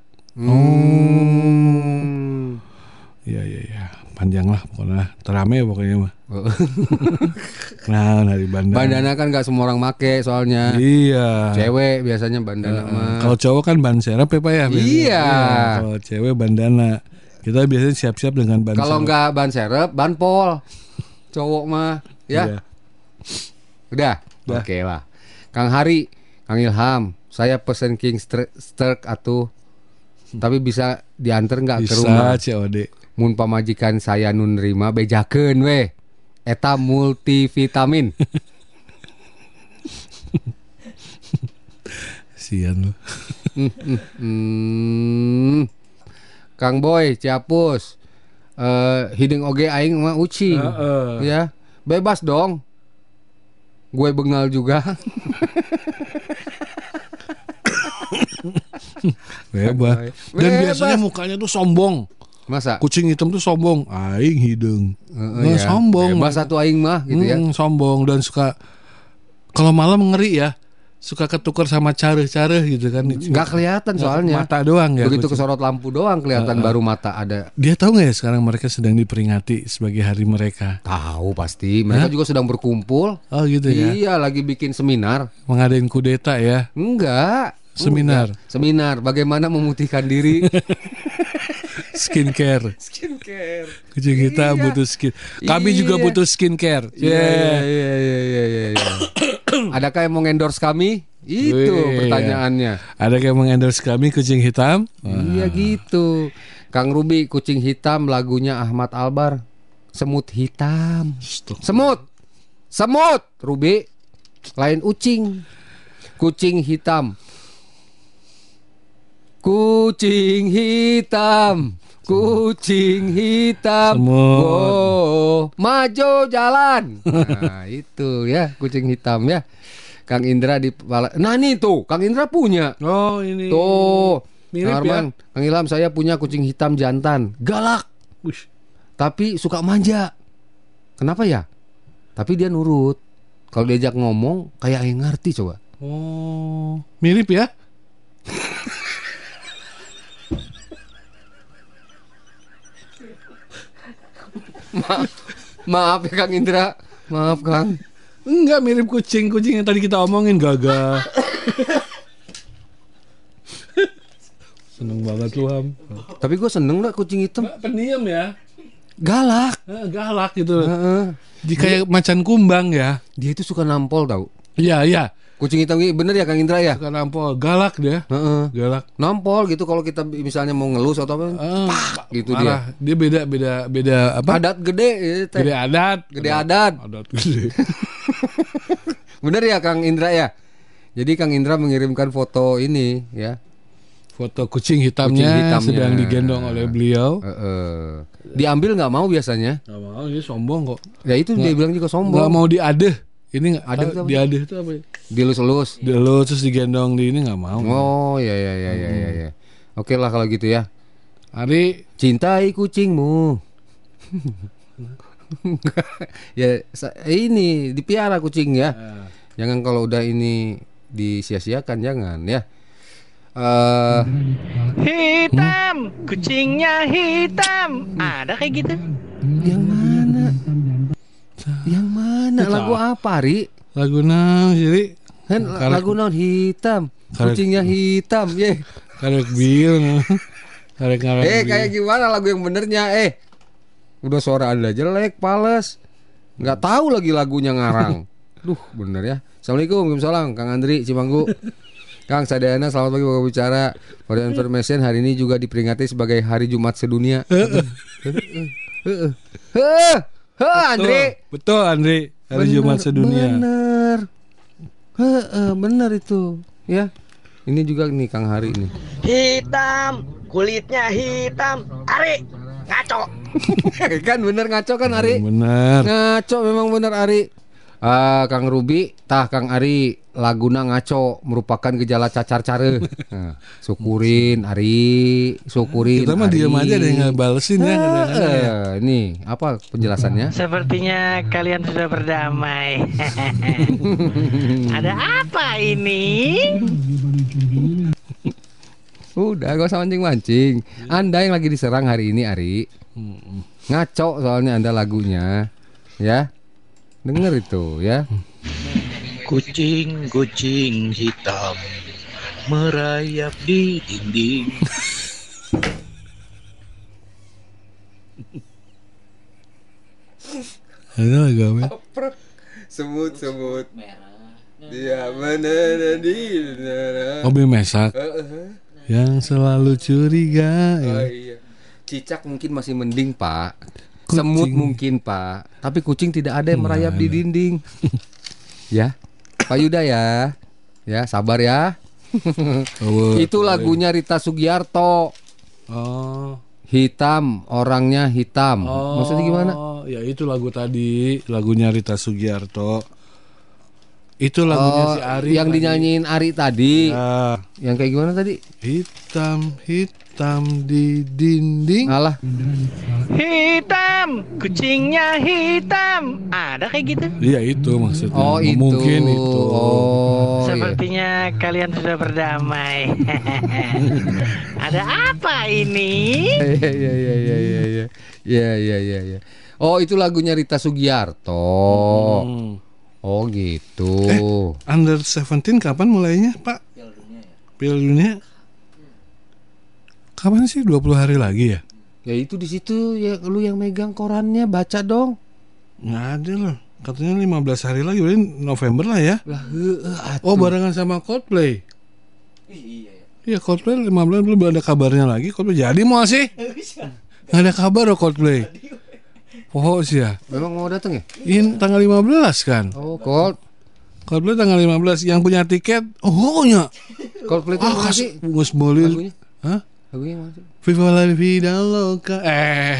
Hmm. Ya ya ya, panjang lah pokoknya, terame pokoknya mah. Oh. Nah, Hari Bandana. Bandana kan nggak semua orang make soalnya. Iya. Cewek biasanya bandana Uh, mah. Kalau cowok kan ban serep ya Pak ya. biasanya. Iya. Kalau cewek bandana. Kita biasanya siap-siap dengan ban Kalau serep. nggak ban serep, ban pol. Cowok mah, ya. Iya. Udah. Udah. Oke lah. Kang Hari, Kang Ilham, saya pesen King Stir- Stirk atuh. Tapi bisa diantar nggak ke rumah? Bisa C O D. Mun pamajikan saya nun nerima bejakeun we. Eta multivitamin. Sian lu. Hmm, hmm, hmm. Kang Boy, Ciapus. Eh, hidung oge aing mah ucing. Heeh. Ya, bebas dong. Gue bengal juga. Bebas. Dan Bebas. biasanya mukanya tuh sombong. Masa? Kucing hitam tuh sombong. Aing hidung. Heeh, Nah, sombong. Bebas satu aing mah gitu ya. Hmm, sombong dan suka kalau malam ngeri ya. Suka ketukar sama careh-careh gitu kan. Nggak kelihatan soalnya. Mata doang ya. Begitu kucing. kesorot lampu doang kelihatan baru mata ada. Dia tahu nggak ya sekarang mereka sedang diperingati sebagai hari mereka. Tahu pasti. Mereka Hah? juga sedang berkumpul. Oh gitu ya. Iya, lagi bikin seminar. Mengadain kudeta ya. Enggak. Seminar. Enggak. Seminar bagaimana memutihkan diri. Skincare. Skincare. Kucing kita Iya. butuh skin. Kami Iya. juga butuh skincare. Iya, Yeah. iya, iya, iya, iya, iya. Adakah yang mau endorse kami? Itu Wih, pertanyaannya. Ada yang mengendorse kami kucing hitam? Iya gitu. Kang Ruby, kucing hitam lagunya Ahmad Albar. Semut hitam. Semut. Semut, Ruby. Lain ucing. Kucing hitam. Kucing hitam. Kucing hitam. Semut. Wow, maju jalan. Nah, itu ya kucing hitam ya. Kang Indra di kepala. Nah, nih tuh, Kang Indra punya. Oh ini. Tuh, Mirip Kang Arman, Kang Ilham, saya punya kucing hitam jantan, galak, Ush. tapi suka manja. Kenapa ya? Tapi dia nurut. Kalau diajak ngomong, kayak yang ngerti coba. Oh, mirip ya? Maaf, maaf ya Kang Indra, maaf Kang. Enggak mirip kucing-kucing yang tadi kita omongin gagah. Seneng banget lu Ham. Tapi gue seneng lah kucing hitam, Pendiam ya. galak. Eh, galak gitu. Heeh. Jadi kayak macan kumbang ya. Dia itu suka nampol tau. Iya iya. Kucing hitam ini bener ya Kang Indra ya? Suka nampol, galak dia. Heeh. Galak. Nampol gitu kalau kita misalnya mau ngelus atau apa, Eh, pak gitu marah. Dia beda beda beda apa? Adat gede, ya, teh. Gede adat. Gede adat. Adat gede. Bener ya Kang Indra ya. Jadi Kang Indra mengirimkan foto ini ya. Foto kucing hitamnya, Kucing hitamnya. sedang digendong oleh beliau. Heeh. Diambil nggak mau biasanya. Gak mau, dia sombong kok. Ya itu dia bilang juga Gak sombong. mau diadeh. Ini nggak Adeh tahu, itu apa? diadeh itu apa? Ya? Dilus-elus. Dilus terus digendong di ini nggak mau. Oh ya ya ya ya ya. ya. Oke lah kalau gitu ya. Ari, Cintai kucingmu. Ya sa- ini dipiara kucing ya. Jangan kalau udah ini disia-siakan jangan ya. Eh Hitam, kucingnya hitam. Ada kayak gitu? yang mana? Yang mana? Lagu apa, Ri? lagu naon sih? Ri? Kan Karek- lagu naon hitam. Karek- Kucingnya hitam, ye. Karek bil. Karek karek. Eh, kayak gimana lagu yang benernya, eh? Udah suara Anda jelek, pales. Nggak tahu lagi lagunya ngarang. Duh, bener ya. Assalamualaikum, Waalaikumsalam, Kang Andri Cimanggu. Kang Sadayana, selamat pagi Bapak bicara. For your information, hari ini juga diperingati sebagai Hari Jumat Sedunia. Heeh. Heeh, Andri. Betul, Andri. Hari Bener, Jumat Sedunia. Bener. Heeh, bener itu, ya. Ini juga nih Kang Hari ini. Hitam, kulitnya hitam. Ari, ngaco. Kan bener ngaco kan Ari? Bener. Ngaco memang bener Ari. Ah, Kang Ruby, tah Kang Ari, laguna ngaco merupakan gejala cacar care. Nah, syukurin Ari, syukurin. Kita mah Ari. diam aja deh nggak balesin ya. Eh, ini apa penjelasannya? Sepertinya kalian sudah berdamai. Ada apa ini? Udah, gak usah mancing-mancing. Anda yang lagi diserang hari ini Ari. Ngaco soalnya Anda lagunya. Ya. Dengar itu ya. Kucing-kucing hitam merayap di dinding. Ada lagu apa? Semut-semut. Merah. Dia mana di Obi Mesak yang selalu curiga. Oh Ya. iya. Cicak mungkin masih mending Pak. Kucing. Semut mungkin Pak. Tapi kucing tidak ada yang merayap di dinding. Ya, Pak Yuda ya. Ya, sabar ya. Oh, Itu lagunya Rita Sugiarto. Oh. Hitam, orangnya hitam. Maksudnya gimana? Oh, ya itu lagu tadi, lagunya Rita Sugiarto. Itu lagunya Oh, si Ari yang tadi. dinyanyiin Ari tadi. Ya. Yang kayak gimana tadi? Hitam, hitam di dinding. Alah. Hitam, kucingnya hitam. Ada kayak gitu? Iya itu maksudnya. Oh, itu. Mungkin itu. Oh, iya. Sepertinya kalian sudah berdamai. Ada apa ini? Iya iya iya iya iya iya. Iya iya iya iya. Oh, itu lagunya Rita Sugiarto. Hmm. Oh, gitu. Under seventeen kapan mulainya, Pak? Piala dunia ya. Piala Dunia. Kapan sih? dua puluh hari lagi ya? Ya itu di situ ya, lu yang megang korannya, baca dong. Nggak ada loh. Katanya lima belas hari lagi, berarti November lah ya. Lah, heeh, atuh. Oh, barengan sama Coldplay. Ih, iya ya. Iya, Coldplay lima belas belum ada kabarnya lagi. Coldplay jadi mau sih? Nggak ada kabar loh Coldplay. Oh sih ya. Memang mau datang ya? In tanggal lima belas kan. Oh, Cold. Coldplay tanggal lima belas. Yang punya tiket, oh nya. Coldplay itu Ah, mana kas sih? Gus Bolil. Lagunya? Hah? Lagunya yang mana sih? Viva la vida loca. Eh,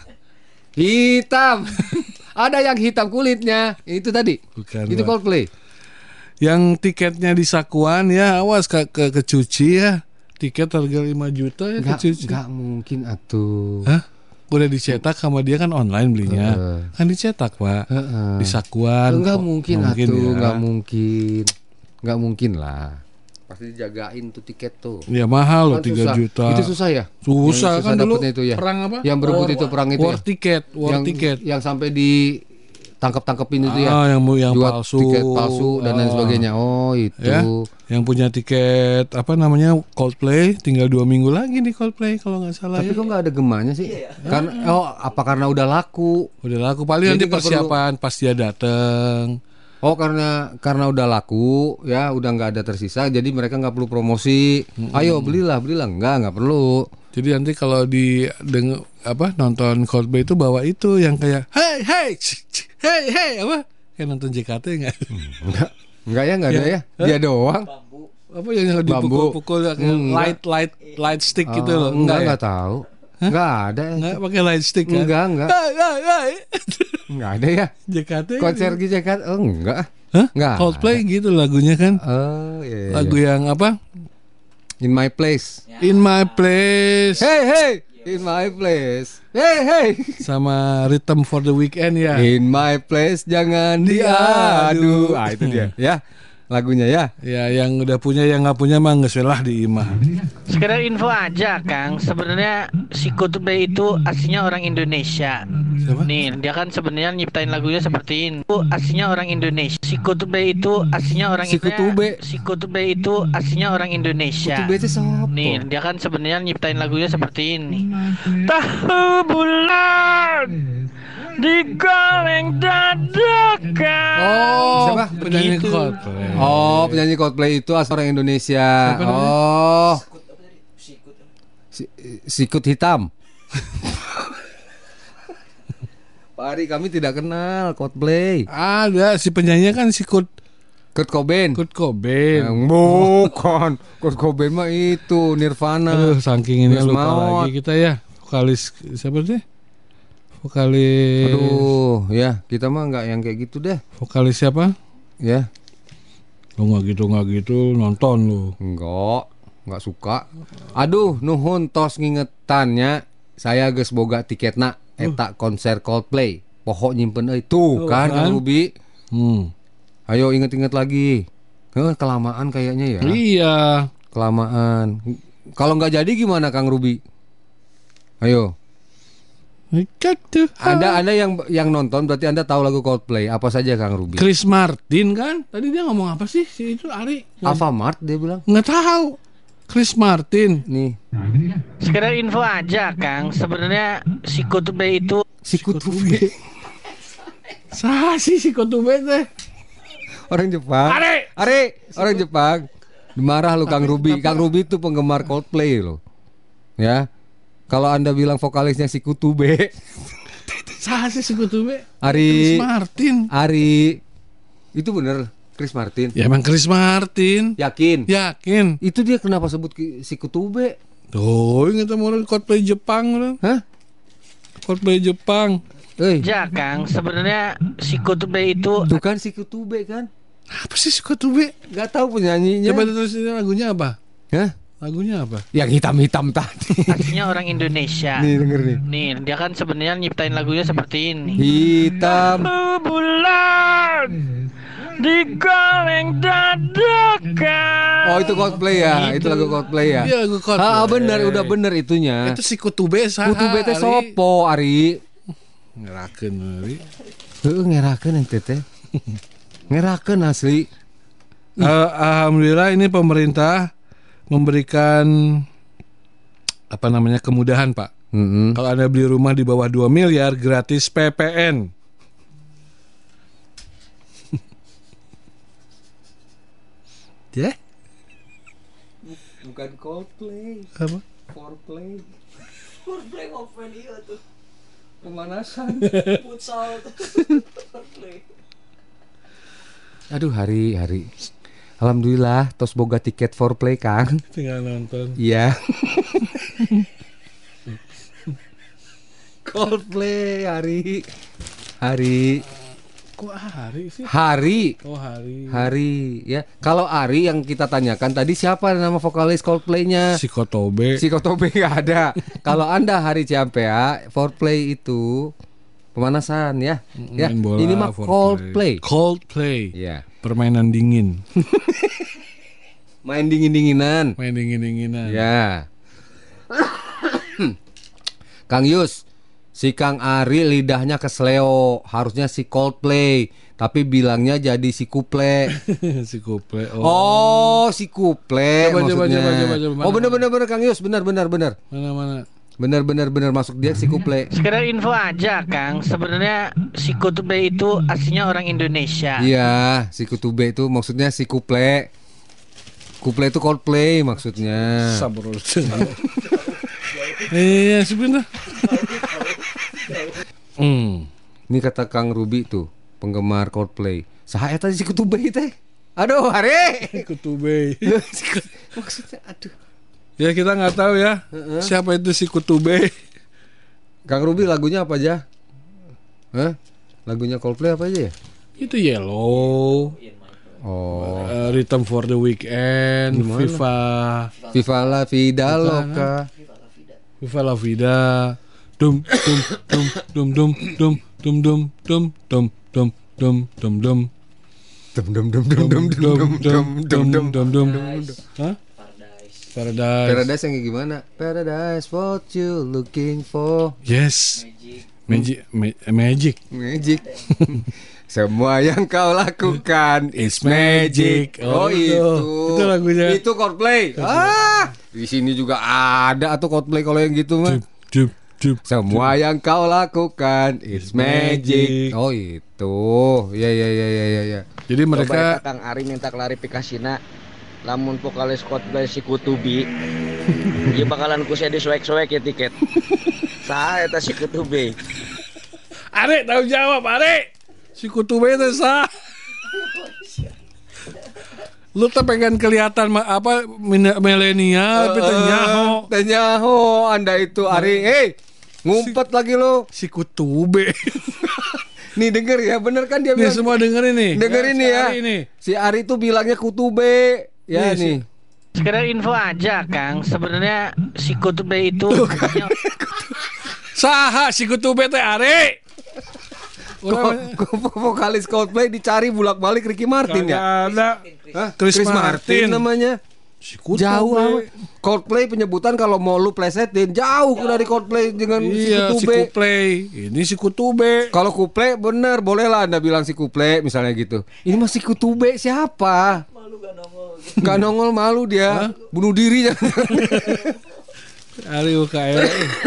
Hitam. Ada yang hitam kulitnya. Itu tadi. bukan. Itu Pak. Coldplay. Yang tiketnya di sakuan ya, awas ke ke kecuci ya. Tiket harga lima juta ya Enggak, kecuci. enggak mungkin atuh. Hah? Udah dicetak sama dia kan online belinya. Heeh. Kan dicetak, Pak. Heeh. Di sakuan. Enggak kok. mungkin, Mungkin atuh, ya. enggak mungkin. Enggak mungkin lah. Pasti dijagain tuh tiket tuh. Ya mahal loh Kan tiga susah. juta. Itu susah ya? Susah Yang kan dulu dapetnya itu ya? perang apa? Yang berebut War- itu perang itu war ya? tiket, war yang tiket. yang sampai di tangkap-tangkapin itu ya. Ah, yang yang Jual palsu. tiket palsu dan lain Ah. sebagainya. Oh, itu. Ya, yang punya tiket apa namanya Coldplay tinggal dua minggu lagi nih Coldplay kalau nggak salah. Tapi ya. kok nggak ada gemanya sih? Karena oh, apa karena udah laku? Udah laku paling Jadi nanti nggak persiapan pas dia dateng. Oh, karena karena udah laku, ya udah nggak ada tersisa, jadi mereka nggak perlu promosi. Ayo belilah, belilah, nggak nggak perlu. Jadi nanti kalau di deng apa nonton Coldplay itu bawa itu yang kayak hey hey cik, cik, hey hey apa kayak nonton J K T nggak? Enggak, enggak ya, enggak ada Ya. ya. Dia doang. Apa yang Bambu. dipukul-pukul kayak Enggak. light light light stick gitu loh? Enggak, ya? enggak tahu. Enggak ada. Enggak pakai light stick kan? Enggak, enggak. Hey, hey, hey. Enggak ada ya. J K T Konser di Jakarta. Oh, enggak. Hah? Enggak Coldplay gitu lagunya kan? Oh, iya, iya. Lagu yang apa? In My Place. In My Place Hey, hey. In My Place. Hey, hey. sama Rhythm for the Weekend ya. In My Place jangan diadu. Ah, itu dia. Ya. Lagunya ya. Ya yang udah punya yang nggak punya mah nggak lah di imah. Sekedar info aja, Kang. Sebenarnya si Kutube itu aslinya orang Indonesia. Siapa? Nih, dia kan sebenarnya nyiptain lagunya seperti ini. Itu aslinya orang Indonesia. Si Kutube itu aslinya orang Si Kutube. Si Kutube itu aslinya orang Indonesia. Kutube itu siapa? Nih, dia kan sebenarnya nyiptain lagunya seperti ini. Tahu bulan digoreng dadakan. Oh, Siapa? penyanyi Begitu. Coldplay. Oh, penyanyi Coldplay itu asal orang Indonesia. Siapa namanya? Oh, Sikut apa tadi? Sikut. si- sikut hitam. Pak Ari, kami tidak kenal Coldplay. Ada si penyanyi kan si Kurt Kurt Cobain. Kurt Cobain. Yang bukan. Kurt Cobain mah itu Nirvana. Aduh, saking ini Terus lupa maut. lagi kita ya. Vokalis siapa sih? Vokalis. Aduh, ya kita mah nggak yang kayak gitu deh. Vokalis siapa? Ya, Lo nggak gitu nggak gitu nonton lu. enggak, nggak suka. Aduh, nuhun tos ngingetannya. Saya geus boga tiketna eta konser Coldplay. Pohok nyimpen euy tuh Tuh, kan kan? Kang Ruby. Hmm. Ayo inget-inget lagi. Eh, kelamaan kayaknya ya. Iya. Kelamaan. Kalau nggak jadi gimana Kang Ruby? Ayo. Anda Anda yang yang nonton berarti Anda tahu lagu Coldplay apa saja Kang Ruby? Chris Martin kan? Tadi dia ngomong apa sih? Si itu Ari. Alfamart dia bilang. Nggak tahu. Chris Martin. Nih, Sekedar info aja, Kang. Sebenarnya si Coldplay itu si Kutube. Sah sih si Kutube teh. Orang Jepang. Are! Are, orang Jepang. Marah lu Kang Ruby. Kang Ruby itu penggemar Coldplay loh. Ya. Kalau Anda bilang vokalisnya si Kutube, Sah sih si Kutube. Ari, Chris Martin. Ari. Itu bener Chris Martin. Ya emang Chris Martin. Yakin? Yakin. Itu dia kenapa sebut ki- si Kutube? Tuh, kita mau Coldplay Jepang kan? Hah? Coldplay Jepang. Eh, aja, Kang. Sebenarnya si Coldplay itu itu kan si Kutube kan? Apa sih si Kutube? Gak tahu penyanyinya. Coba terusin lagunya apa? Hah? Lagunya apa? Yang hitam-hitam tadi. aslinya orang Indonesia. Nih denger nih. Nih, dia kan sebenarnya nyiptain lagunya seperti ini. Hitam. Bulan digoreng dadakan. Oh itu Coldplay ya, itu lagu Coldplay ya. Iya, lagu Coldplay. Ah bener, udah bener itunya. Itu si Kutube sah. Kutube teh sopo Ari? Ngerakeun Ari. Heeh ngerakeun ente teh. Ngerakeun asli. Eh, Alhamdulillah ini pemerintah memberikan apa namanya kemudahan Pak. Heeh. Kalau Anda beli rumah di bawah dua miliar gratis P P N. Ya? Bukan Coldplay, Apa? Foreplay, Foreplay ngopen iya tuh. pemanasan. Futsal tuh. Foreplay. Aduh hari hari. Alhamdulillah tos boga tiket Foreplay Kang. Tinggal nonton. Iya. Coldplay hari hari Kok hari sih? hari Oh hari. hari ya. Kalau Ari yang kita tanyakan tadi siapa nama vokalis Coldplay-nya? Si Kotobe. Si Kotobe nggak ada. Kalau Anda Hari Ciampea, Foreplay itu pemanasan ya. Ya. Main bola, Ini mah Coldplay. Coldplay. Ya. Permainan dingin. Main dingin-dinginan. Main dingin-dinginan. Ya. Kang Yus, si Kang Ari lidahnya kesleo, harusnya si Coldplay, tapi bilangnya jadi si Kuple. Si Kuple. Oh, si Kuple Coba, coba, maksudnya. coba, coba, coba. Oh, benar benar benar Kang Yus, benar benar benar. Mana-mana. Benar benar benar masuk dia si Kuple. Sekedar info aja, Kang. Sebenarnya si Coldplay itu aslinya orang Indonesia. Iya, si Kutube itu maksudnya si Kuple. Kuple itu Coldplay maksudnya. Sabar. Iya, sebenarnya. Hmm. Ini kata Kang Ruby tuh, penggemar Coldplay. Saha eta si Kutube teh? Aduh, Hari. Kutube. Maksudnya aduh. Ya kita nggak tahu ya siapa itu si Kutube. Kang Ruby lagunya apa aja? Hah? Lagunya Coldplay apa aja ya? Itu Yellow, Oh, uh, Rhythm for the Weekend, Gimana? Viva, Viva la Vida Loca. Viva la Vida, dum dum dum dum dum dum dum dum dum dum dum dum dum dum Dum dum dum dum dum dum dum dum dum dum. Hah? Paradise. Paradise. Paradise yang kayak gimana? Paradise, what you looking for? Yes. Magic. Magic, ma- magic. Magic. Semua yang kau lakukan It's magic. Oh, Oh, itu. itu. Itu lagunya. Itu Coldplay. Ah, di sini juga ada atau Coldplay kalau yang gitu mah. Dup, dup, Semua yang kau lakukan is magic. Oh itu, ya ya ya ya ya. ya. Jadi mereka Coba Kang Ari minta klarifikasina. Lamun vokalis Coldplay si Kutubi, dia bakalan ku saya disuek-suek ya tiket. Saha eta si Kutubi? Are tahu jawab, Are. Si Kutube itu sah. Lu tuh pengen kelihatan ma- apa milenial, tapi ternyaho. Ternyaho, Anda itu Ari. Hei, ngumpet lagi lo. Si Kutube. Nih denger ya, bener kan dia Nih bilang. semua dengerin nih. Dengerin si nih ya. Ari ini. Si Ari tuh bilangnya Kutube. Ya Nih, si- nih. Sekedar info aja, Kang. Sebenarnya si Kutube itu Saha si Kutube teh Are. Ko- ko- vokalis Coldplay dicari bulak-balik Ricky Martin ya? Ada. Hah? Chris Martin. namanya. Si Kutube. Jauh amat. Coldplay penyebutan kalau mau lu plesetin jauh dari Coldplay dengan Iya, si si Kutube. Kuplay. Ini si Kutube. Kalau Kuple bener, bolehlah Anda bilang si Kuple misalnya gitu. Ini masih Kutube siapa? Malu gak nongol. Gak nongol, malu dia. Bunuh diri jangan. Ari U K R.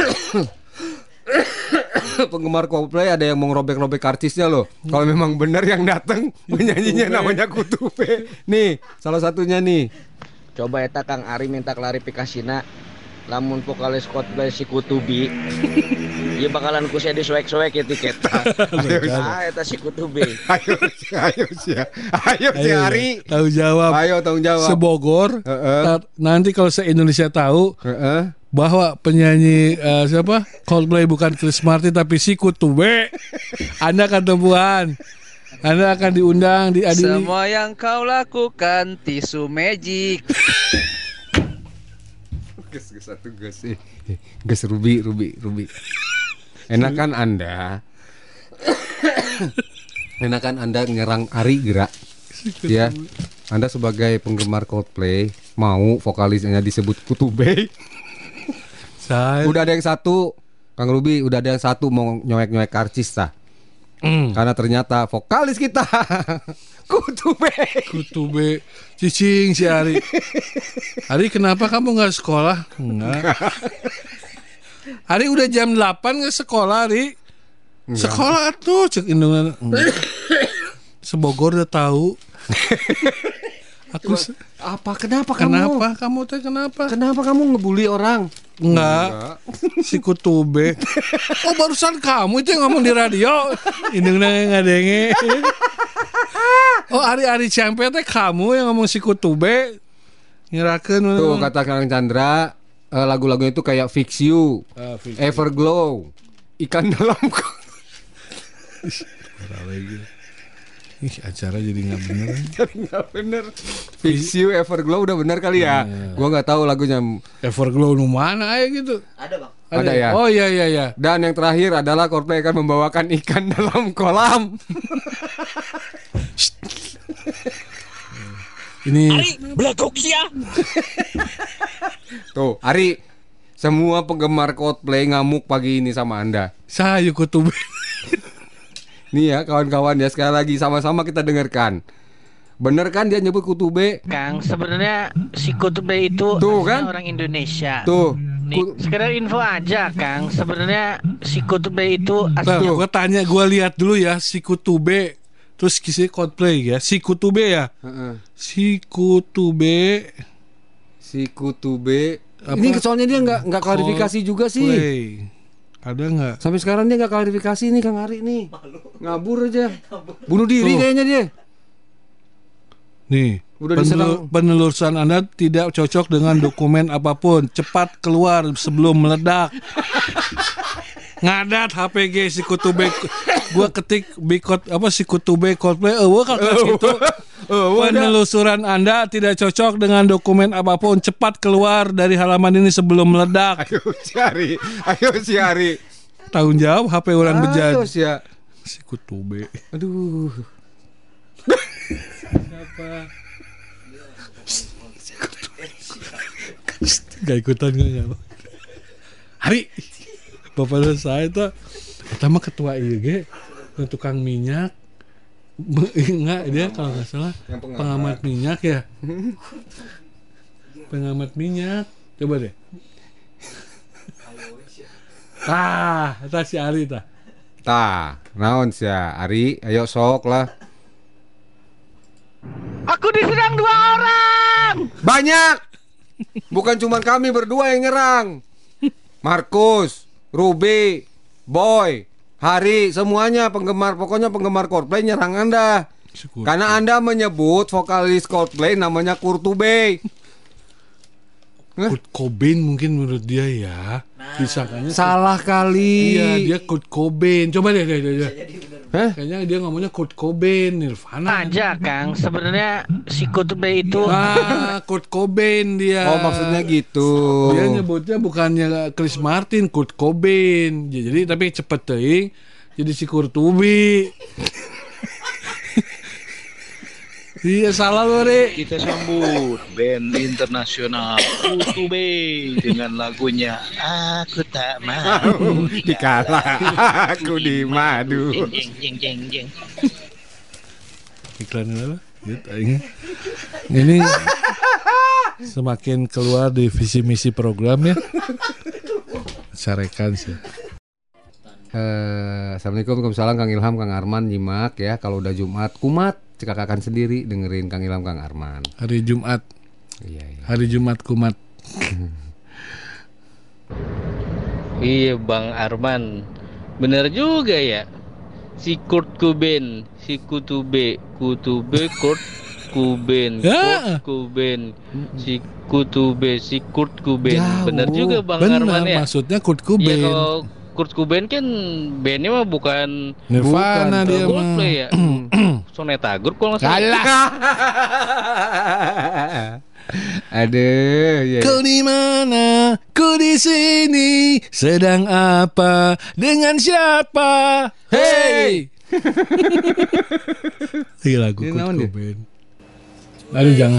Penggemar Coldplay ada yang mau ngerobek-robek karcisnya loh. Kalau memang benar yang datang penyanyinya namanya Kutube. Nih, salah satunya nih. Coba eta Kang Ari minta klarifikasina. Lamun vokalis Coldplay si Kutubi, dia bakalan ku saya disuek-suek ya tiket. Saha eta si Kutubi? Ayo, ayo sih, ayo si Ari. Tahu jawab. Ayo tanggung jawab. Sebogor. Heeh. Ta- Nanti kalau se Indonesia tahu Heeh. bahwa penyanyi eh, siapa Coldplay bukan Chris Martin tapi si Kutube, Anda akan temuan. Anda akan diundang di adili. Semua yang kau lakukan tisu magic. Ges, ges satu ges sih. Ges Ruby, Ruby, Ruby. Enakan Anda. Enakan Anda nyerang Ari gerak. Ya. Anda sebagai penggemar Coldplay mau vokalisnya disebut Kutube. Saya. Udah ada yang satu, Kang Ruby, udah ada yang satu mau nyowek-nyowek karcis tah. Mm. Karena ternyata vokalis kita Kutube. Kutube, cicing si Ari. Ari kenapa kamu nggak sekolah? Enggak. Ari udah jam delapan nggak sekolah Ari? Enggak. Sekolah tuh cek Indonesia. Sebogor udah tahu. Aku se- Apa kenapa kamu? kenapa kamu teh kenapa? Kenapa kamu ngebully orang? Enggak. Si Kutube. Oh barusan kamu itu yang ngomong di radio. Ini nggak denge. Oh Ari-Ari Ciampe teh kamu yang ngomong si Kutube. Ngirakeun Tuh kata Kang Chandra, eh, lagu-lagunya itu kayak Fix You, Ah, Fix You. Everglow, Ikan Dalam Ko- Ih, acara jadi nggak bener. Jadi nggak bener. Fix You, Everglow udah bener kali ya. Gua nggak tahu lagunya. Everglow nu mana ya gitu. Ada bang. Ada ya? Oh iya iya iya. Dan yang terakhir adalah Coldplay akan membawakan ikan dalam kolam. Ini Tuh, Ari, semua penggemar Coldplay ngamuk pagi ini sama Anda. saya Kutube. Nih ya kawan-kawan ya, sekali lagi sama-sama kita dengarkan. Bener kan dia nyebut Kutube? Kang, sebenarnya si Kutube itu Tuh, aslinya kan? orang Indonesia. Tuh, Nih, Ku- sekedar info aja, Kang. Sebenarnya si Kutube itu Nah, aslinya gue tanya, gue lihat dulu ya si Kutube. Terus kisi Coldplay ya, si Kutube ya. Heeh. Si Kutube. Si Kutube. Apa? Ini soalnya dia nggak nggak klarifikasi juga sih. Coldplay. Ada nggak? Sampai sekarang dia nggak klarifikasi nih Kang Ari nih. Ngabur aja. Bunuh diri Tuh. kayaknya dia. Nih, Udah penelu- diserang. penelusuran Anda tidak cocok dengan dokumen apapun. Cepat keluar sebelum meledak. Ngadat H P G si Kutube. Gua ketik bikot apa si Kutube Coldplay. Eueuh kan gitu. Penelusuran Anda tidak cocok dengan dokumen apapun. Cepat keluar dari halaman ini sebelum meledak. Ayo si Ari. Ayo si Ari. Tanggung jawab H P orang bejat. Ayo si ya. Si Kutube. Aduh. Gak ikutan gak ya. Hari Bapak lu saya tuh kita mah ketua I G tukang minyak. Enggak dia kalau nggak salah Yang pengamat. pengamat minyak ya. Pengamat minyak. Coba deh. Ah, eta si Ari tah. Tah, naon sia Ari, ayo sok lah. Aku diserang dua orang. Banyak. Bukan cuma kami berdua yang nyerang. Markus, Ruby, Boy, Hari, semuanya penggemar, pokoknya penggemar Coldplay nyerang Anda. Syukur. Karena Anda menyebut vokalis Coldplay namanya Kurt Cobain. Kurt Cobain mungkin menurut dia ya. Disangkanya Salah kali. Iya, dia Kurt Cobain. Coba deh, deh, deh. deh. Hah? Kayaknya dia ngomongnya Kurt Cobain, Nirvana. Aja Kang, sebenarnya si Coldplay itu Ah, Kurt Cobain dia. Oh, maksudnya gitu. Dia nyebutnya bukannya Chris Martin, Kurt Cobain. Ya, jadi tapi cepet teuing jadi si Kurt Tubi. Iya salah lo, Re. Kita sambut band internasional Kutube dengan lagunya Aku Tak Mau Dikala aku di madu. Jeng jeng jeng jeng. Iklan apa? Gitu aing. Ini semakin keluar di visi misi program ya. Sarekan sih. Eh, Assalamualaikum, Waalaikumsalam, Kang Ilham, Kang Arman, nyimak ya. Kalau udah Jumat, kumat, cekakakan sendiri dengerin Kang Ilham, Kang Arman. Hari Jumat. Iya, iya. Hari Jumat kumat. Iya Bang Arman, bener juga ya. Si Kurt Cobain, si Kutube, Kutube Kurt Cobain, Ya. Kurt Cobain, si Kutube, si Kurt Cobain. Jauh. Bener juga Bang Bener, Arman ya. maksudnya Kurt Ya Cobain. kalau Kurt Cobain kan bandnya mah bukan Nirvana bukan dia mah. Coldplay ya. Soneta Group kalau nggak salah. Aduh, ya. Kau di mana? Ku di sini. Sedang apa? Dengan siapa? Hey. Ini lagu Ini Kurt naon dia? Cobain. Aduh jangan.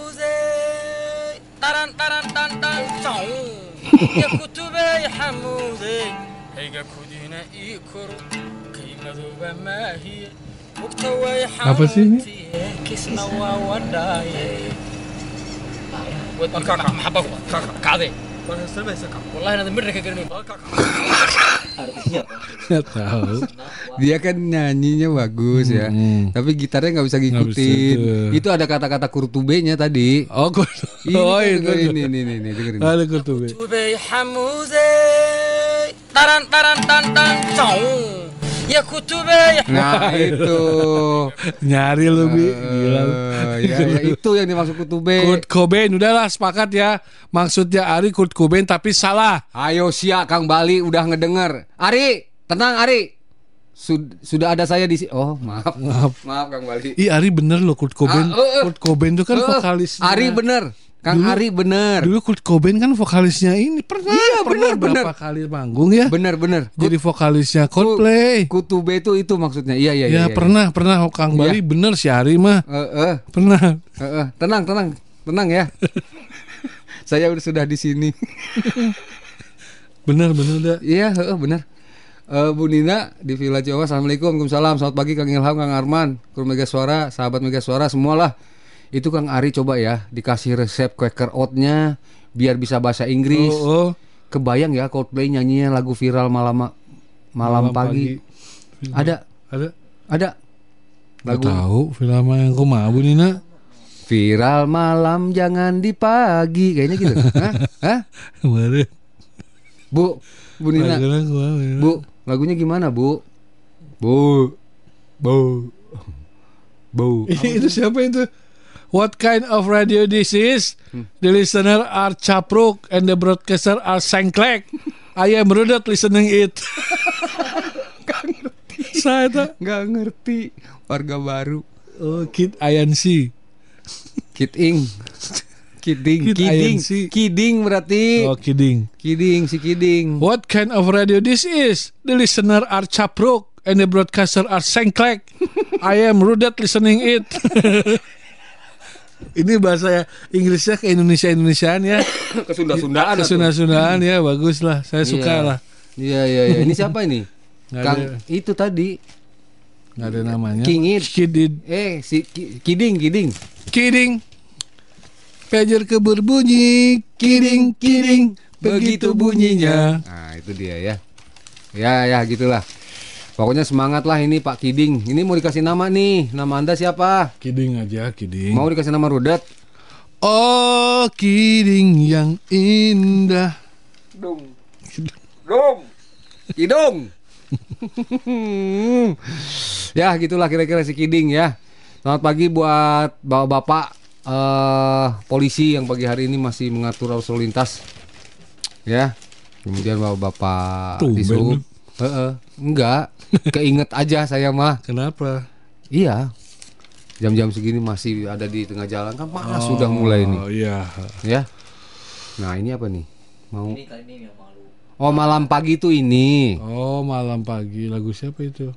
taran taran tan tan tau ya kutubay hamuday hayga kudina ikor qiimaduba ma hiya waqtaway Apa sih ini? kisna wa wadaye wad kaka mahabba kaka kade wallahi nanti mirna kayak gini kaka Artisnya apa? Nggak tahu. Dia kan nyanyinya bagus ya, Hmm. tapi gitarnya nggak bisa Nggak bisa ngikutin. tuh. Itu ada kata-kata kurtubenya tadi. Oh, Kurt. Ini, Oh, ini, itu. ini, ini, ini, ini, dengerin. Ada Kurt Cobain. kutubay hamuday taran taran tan tan tau ya kutubay Nah itu, Nyari lu Bi. Gila lu. Eh, ya, ya, itu yang dimaksud kutube. Kurt Cobain, udahlah sepakat ya. Maksudnya Ari Kurt Cobain tapi salah. Ayo sia Kang Bali udah ngedenger. Ari, tenang Ari. Sud- sudah ada saya di sini. Oh maaf, Maaf. maaf Kang Bali. Ih Ari bener loh Kurt Cobain. Ah, eh, eh. Kurt Cobain itu kan Eh, vokalisnya. Ari bener, Kang Dulu- Ari bener. Dulu Kurt Cobain kan vokalisnya ini pernah. Iya, pernah bener, berapa kali manggung ya. Bener bener. Jadi vokalisnya Coldplay. Kutube itu itu maksudnya. Iya iya Ya iya. pernah pernah Kang Iya. Bali bener si Ari mah Eh, eh, pernah. eh, eh. Tenang tenang tenang ya. Saya udah sudah di sini. Bener bener dah. Iya, heeh, benar. Eh, Bu Nina di Villa Jawa. Assalamualaikum, Waalaikumsalam. Selamat pagi Kang Ilham, Kang Arman, kru Mega Suara, sahabat Mega Suara semualah. Itu Kang Ari coba ya dikasih resep Quaker Oat-nya biar bisa bahasa Inggris. Oh, oh. Kebayang ya Coldplay nyanyinya lagu viral malam malam, pagi. Ada Ada. ada Lagu lagu tahu film yang kumaha Bu Nina. viral malam jangan di pagi kayaknya gitu. Hah? Hah? Kemarin. Bu, Bu Nina. Lagunya kumaha, Bu Nina? Bu, lagunya gimana, Bu? Bu. Bu. Bu. Ini itu siapa itu? What kind of radio this is? The listener are Chapruk and the broadcaster are Sengklek. I am Rudat listening it. Gak ngerti. Saya tuh. Gak ngerti. Warga baru. Oh, Kid I N C. Kid Ing. Kidding, Kid kidding, I N C. kidding berarti. Oh, kidding. Kidding, si kidding. What kind of radio this is? The listener are Chapruk and the broadcaster are Sengklek. I am Rudat listening it. Ini bahasa Inggrisnya ke Indonesia-Indonesiaan ya. Ke Sunda-Sundaan. Ke Sunda-Sundaan ya, bagus lah. Saya suka Iya. lah. Iya, iya, iya. Ini siapa ini? Nggak Kang ada. itu tadi. Nggak ada namanya. King It. Kidid. Eh, si ki- kidding, kidding. Kidding. Pager ke berbunyi. Kidding, kidding. begitu bunyinya. Nah itu dia ya. Ya ya gitulah. Pokoknya semangat lah ini Pak Kiding. Ini mau dikasih nama nih. Nama Anda siapa? Kiding aja, Kiding. Mau dikasih nama Rudet? Oh, Kiding yang indah. Dong. Dong. Kidung. Ya gitulah kira-kira si Kiding ya. Selamat pagi buat bapak-bapak uh, polisi yang pagi hari ini masih mengatur arus lalu lintas. Ya. Kemudian bapak-bapak di sub. Heeh, enggak. Keinget aja saya mah. Kenapa? Iya. Jam-jam segini masih ada di tengah jalan kan panas oh, sudah mulai nih. Oh iya. Ya. Nah, ini apa nih? Mau Oh, malam pagi tuh ini. Oh, malam pagi. Lagu siapa itu?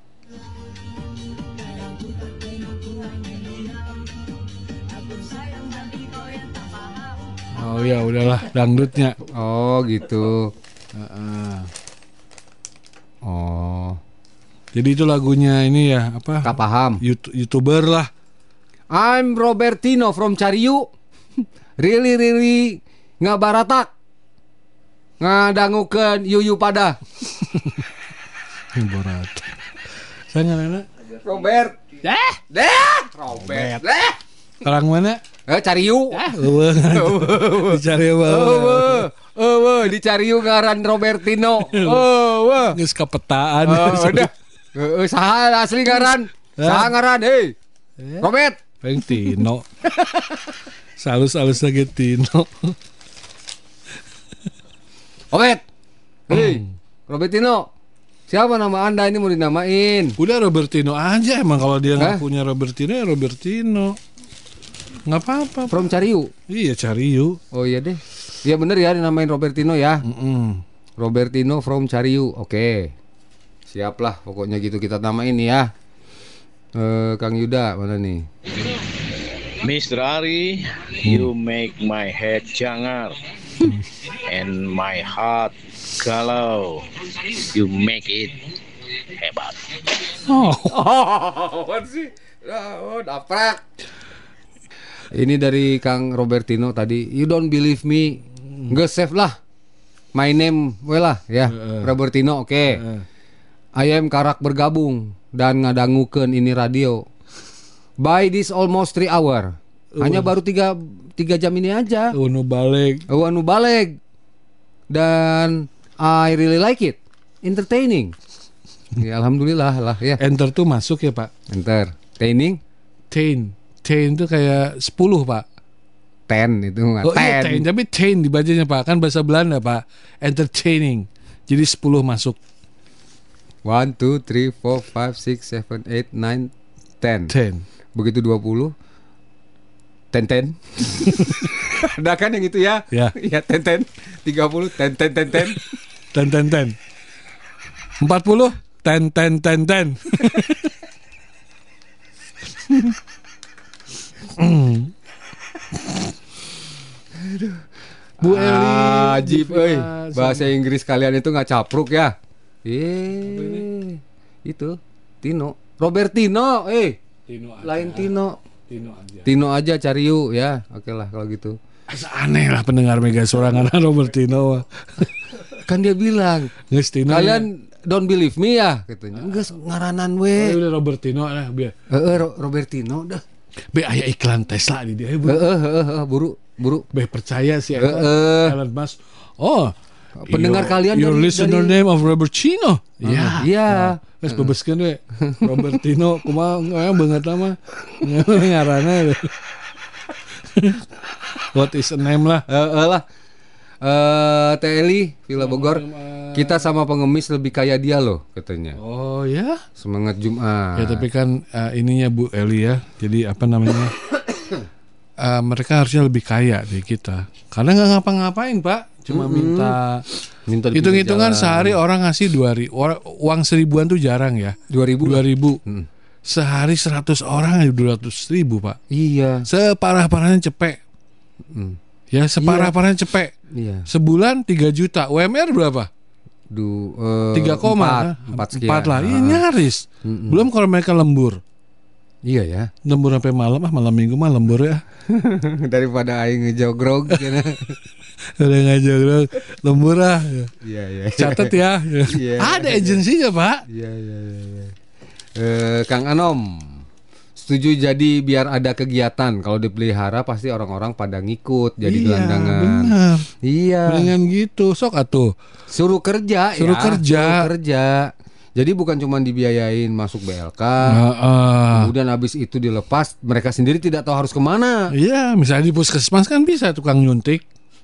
Oh ya, udahlah dangdutnya. Oh, gitu. Uh-uh. Oh. Jadi itu lagunya ini ya, apa? Gak paham. YouTuber lah. I'm Robertino from Cariu. Really really ngabaratak. Ngadangukeun yuyu pada. Ngabaratak. Saya ngarana Robert. Deh, deh. Robert. Deh. Orang mana? Eh, Cariu. Ah, eueuh. Dicari eueuh. Eueuh. Eueuh, dicari ngaran Robertino. Eueuh. Geus kapetaan. Oh, udah. Heeh, saha asli ngaran? Saha ngaran? Hei. Robert. Peng Tino. Salus-salus lagi Tino. Robert. Hei. Robertino. Siapa nama Anda ini mau dinamain? Udah Robertino aja emang kalau dia nggak Hah? punya Robertino ya Robertino. Nggak apa-apa. From Cariu. Iya Cariu. Oh iya deh. Iya bener ya dinamain Robertino ya. Mm-mm. Robertino from Cariu. Oke. Siap lah pokoknya gitu kita namain ya. Eh, Kang Yuda mana nih? mister Ari, you make my head jangar and my heart galau. You make it hebat. Oh. Oh, apa sih? Oh, daprak. Ini dari Kang Robertino tadi. You don't believe me? Nggak save lah. My name, well lah ya. Uh, Robertino, oke. Okay. Uh. I am Karak bergabung dan ngadangukeun ini radio. By this almost three hour. Uh. Hanya baru tiga tiga jam ini aja. Unu balik. Oh, anu balik. Dan I really like it. Entertaining. Ya, alhamdulillah lah ya. Enter tuh masuk ya Pak. Entertaining. Tain. Tain itu kayak sepuluh Pak. Ten itu nggak. Oh iya ten, tapi tain dibacanya Pak. Kan bahasa Belanda Pak. Entertaining. Jadi sepuluh masuk. One, two, three, four, five, six, seven, eight, nine, ten. Ten. Begitu dua puluh. Ten ten. Ada kan yang itu ya? Ya. Ya ten ten. Tiga puluh. Ten ten ten ten. Ten ten ten. Empat puluh. Ten ten ten ten. Bu Eli, Ajib, euy. Bahasa Inggris kalian itu nggak capruk ya? Eh, itu Tino, Robertino, eh, Tino aja. Lain Tino, Tino aja. Tino aja cari yuk ya, oke lah kalau gitu. Aneh lah pendengar Mega Sorangan Robertino. Kan dia bilang, Nges, Tino kalian ya. Don't believe me ya, katanya. Enggak ngaranan we. Oh, Robertino lah biar. Heeh, Robertino dah. Be aya iklan Tesla di dia. Heeh, heeh, buru, buru. Be percaya sih Elon Musk. Oh, pendengar your, kalian your dari, listener dari... name of Robertino. Iya. Iya. Geus bebeskeun we. Robertino kumaha banget mah. Ngaranna. What is a name lah? Heeh lah. Eh, T L I Villa Bogor. Kita sama pengemis lebih kaya dia loh katanya. Oh ya. Semangat Jumat. Ya tapi kan uh, ininya Bu Eli ya. Jadi apa namanya? uh, mereka harusnya lebih kaya dari kita. Karena nggak ngapa-ngapain Pak. Cuma mm-hmm. minta. Minta hitung-hitungan sehari orang ngasih dua ribu. Uang seribuan tuh jarang ya. Dua ribu. Dua ribu. Hmm. Sehari seratus orang dua ratus ribu Pak. Iya. Separah-parahnya cepek. Hmm. Ya separah-parahnya cepek. Iya. Sebulan tiga juta. U M R berapa? Du, uh, tiga koma empat, empat, empat lah, iya nyaris. Mm-mm. Belum kalau mereka lembur. Iya ya. Lembur sampai malam ah, malam minggu mah lembur ya. Daripada aing ngejogrog gitu. Udah ngajogrog lembur ah. Iya iya. Catat ya. Iya. Ada agensinya, Pak. Iya iya iya. Eh, Kang Anom, setuju jadi biar ada kegiatan. Kalau dipelihara pasti orang-orang pada ngikut jadi Iya, gelandangan. benar. Iya. Dengan gitu, sok atuh. Suruh kerja Suruh ya. kerja. Suruh kerja. Jadi bukan cuma dibiayain masuk B L K, Heeh. kemudian habis itu dilepas, mereka sendiri tidak tahu harus kemana. Iya, misalnya di puskesmas kan bisa tukang nyuntik.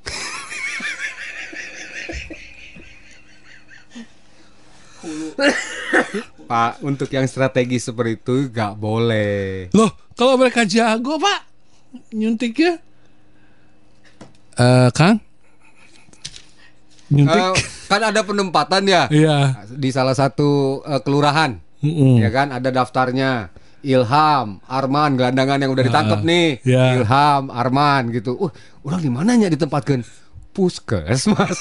Pak, untuk yang strategis seperti itu gak boleh. Loh, kalau mereka jago, Pak, nyuntiknya. Eh, Kang? Nyuntik? Eh, kan ada penempatan ya. Iya. Di salah satu eh, kelurahan. Mm-mm. Ya kan, ada daftarnya. Ilham, Arman, gelandangan yang udah ditangkap Ah, nih. ya. Ilham, Arman gitu. Uh, orang di mananya ditempatkan? Puskesmas.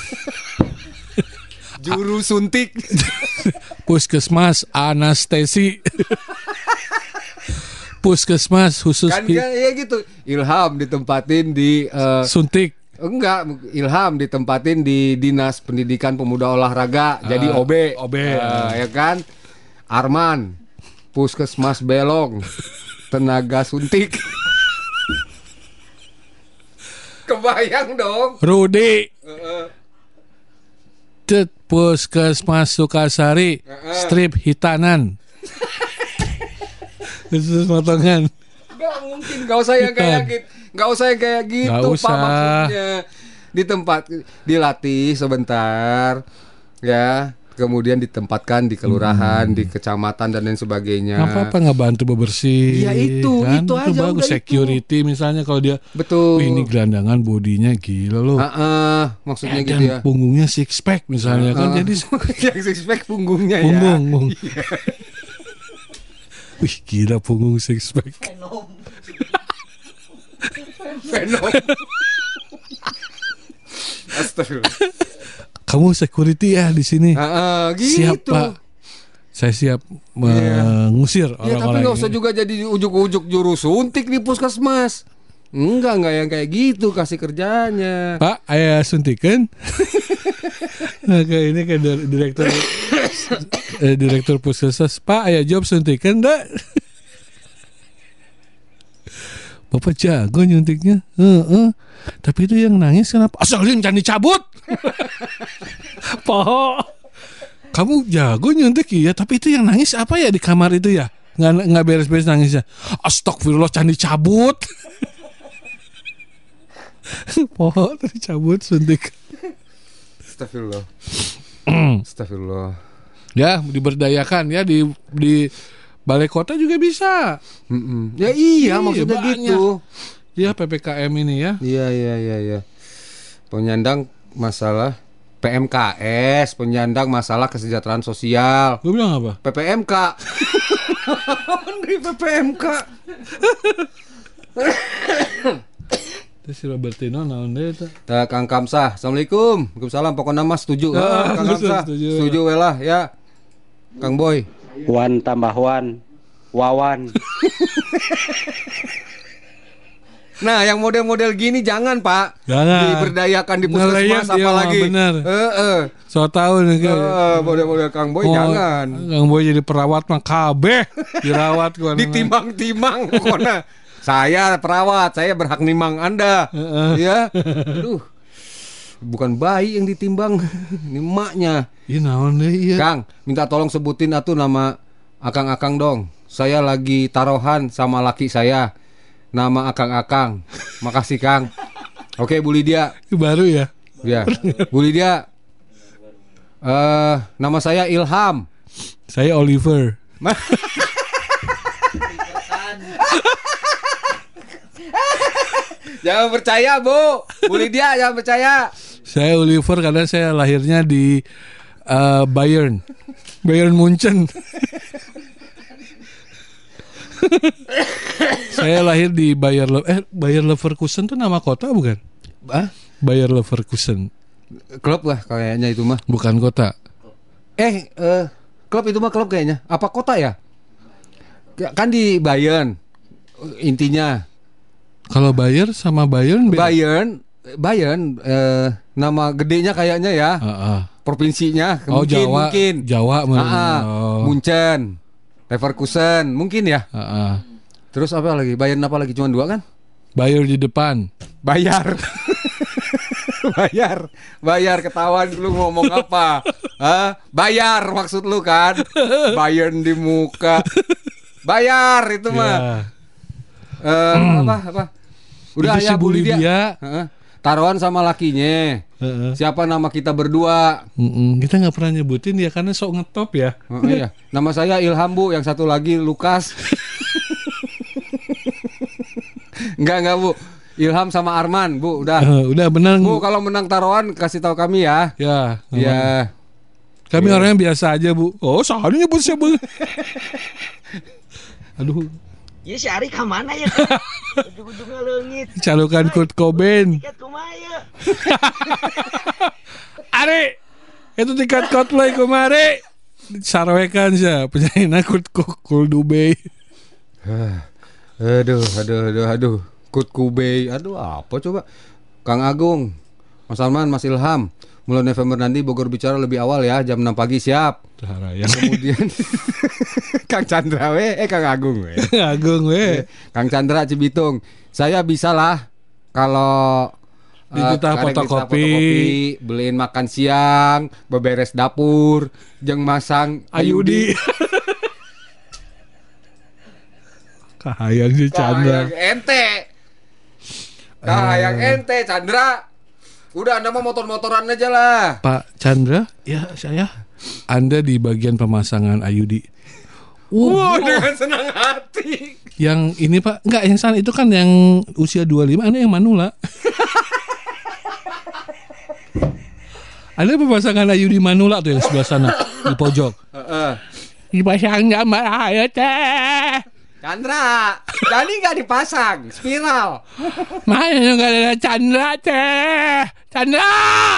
Juru suntik. Puskesmas anestesi. Puskesmas khusus Kan ya, ya gitu. Ilham ditempatin di eh, suntik. enggak, Ilham ditempatin di Dinas Pendidikan Pemuda Olahraga jadi Ah, O B. O B. Eh, ya kan? Arman Puskesmas Belong tenaga suntik. Kebayang dong. Rudi Heeh. Tet Puskesmas Sukasari strip hitanan. Khusus potongan. Gak mungkin, gak usah yang kayak gitu, gak usah yang kayak gitu, Gak Pak, usah. maksudnya di tempat dilatih sebentar, ya, kemudian ditempatkan di kelurahan, di kecamatan dan lain sebagainya. Nggak apa-apa ngebantu bebersih. Ya itu, kan? itu aja, bagus. udah Security misalnya kalau dia, Betul. "Wih, ini gelandangan bodinya gila loh. Ah, maksudnya Eh, gitu dan ya. punggungnya six pack misalnya kan Ah. jadi Yang six pack punggungnya ya. punggung. punggung. Wih gila punggung six pack. Venom. Astagfirullah. Kamu security ya di sini. Ah, ah, gitu. Siap Pak. Saya siap mengusir Ya tapi orang-orang nggak usah ini. juga jadi ujuk-ujuk juru suntik di puskesmas. Enggak, enggak yang kayak gitu, kasih kerjanya. Pak, ayah suntikan. Nah, kayak ini kayak dir- direktur eh, direktur puskesmas. Pak, ayah job suntikan dah. Bapak jago nyuntiknya. Heeh. Tapi itu yang nangis kenapa? Asalin jangan dicabut. Pak, kamu jago nyuntik ya, tapi itu yang nangis apa ya di kamar itu ya? Nggak nggak beres-beres nangisnya. Astagfirullah jangan dicabut. Pohon dicabut suntik. Astagfirullah. Astagfirullah. Ya diberdayakan ya di di balai kota juga bisa. Mm-mm. Ya iya, maksudnya banyak. gitu. Ya P P K M ini ya. Iya iya iya iya. Penyandang masalah P M K S, penyandang masalah kesejahteraan sosial. Gue bilang apa? P P M K. Di P P M K. Terus si Robertino naon deui eta? Nah, Kang Kamsah, assalamualaikum. Waalaikumsalam. Pokoknya mas setuju. Ah, Kang betul, Kamsah, setuju. setuju welah ya. Kang Boy. Wan tambah wan, wawan. Nah, yang model-model gini jangan Pak. Jangan. Diberdayakan di Ngelayat puskesmas dia apalagi. mah, bener. Heeh. So tau nih kayak. Eh, model-model Kang Boy Oh, jangan. Kang Boy jadi perawat mah kabeh dirawat gua. Ditimang-timang pokoknya. Saya perawat, saya berhak nimang Anda. Ya. Aduh. Bukan bayi yang ditimbang, ini emaknya. Iya naon deh iya. Kang, minta tolong sebutin atuh nama akang-akang dong. Saya lagi taruhan sama laki saya. Nama akang-akang. Makasih Kang. Oke, Bu Lydia. Baru ya. Ya. Bu Lydia. Eh, nama saya Ilham. Saya Oliver. Jangan percaya, Bu. Bu Lydia jangan percaya. Saya Oliver karena saya lahirnya di uh, Bayern. Bayern Munchen. Saya lahir di Bayer Le- eh Bayer Leverkusen tuh nama kota bukan? Ah? Bayer Leverkusen. Klub lah kayaknya itu mah. Bukan kota. Eh, eh klub itu mah klub kayaknya. Apa kota ya? Kan di Bayern intinya. Kalau Bayern sama Bayern beda. Bayern, Bayern eh, nama gedenya kayaknya ya. Uh-uh. Provinsinya Oh, mungkin Jawa, mungkin. Jawa Ah, oh. Munchen, Leverkusen, mungkin ya. Uh-uh. Terus apa lagi? Bayern apa lagi? Cuma dua kan? Bayar di depan. Bayar. Bayar. Bayar ketahuan lu ngomong apa? Hah? Bayar maksud lu kan? Bayern di muka. Bayar itu mah. Yeah. Eh, apa apa? Udah Itu ya si Bu Bu Lydia. Lydia. Heeh. Taruhan sama lakinya. Uh-uh. Siapa nama kita berdua? Mm-mm. Kita nggak pernah nyebutin ya karena sok ngetop ya. Oh, iya. Nama saya Ilham Bu, yang satu lagi Lukas. Enggak enggak Bu. Ilham sama Arman Bu, udah. Uh, udah menang. Bu, kalau menang taruhan kasih tahu kami ya. Ya. Ya. Kami Ya. orangnya biasa aja Bu. Oh soalnya nyebut siapa? Aduh. Ya si Ari kemana ya? Kan? Ujung-ujungnya leungit. Calokan Kurt Cobain. Tiket kumaya. Ari, itu tiket Coldplay kemari. Sarwekan siya penyanyi Kurt Cobain. Aduh, aduh, aduh, aduh. Kurt Cobain. Aduh, apa coba? Kang Agung, Mas Salman, Mas Ilham. Mulai November nanti Bogor bicara lebih awal ya, jam enam pagi siap. Kemudian Kang Chandra we, eh Kang Agung we. Agung we. Kang Chandra Cibitung. Saya bisa lah kalau Dititah uh, fotokopi. beliin makan siang, beberes dapur, jeung masang Ayudi. Kahayang si Chandra. Kahayang ente. Kahayang ente Chandra. Udah Anda mah motor-motoran aja lah. Pak Chandra, ya saya. Anda di bagian pemasangan Ayudi. Wow, dengan senang hati. Yang ini Pak, enggak yang sana itu kan yang usia dua puluh lima, Anda yang manula. Ada pemasangan Ayudi manula tuh yang sebelah sana di pojok. Heeh. Dipasang gambar ayo teh. Chandra, jadi nggak dipasang spiral. Mana nggak ada Chandra teh? Chandra,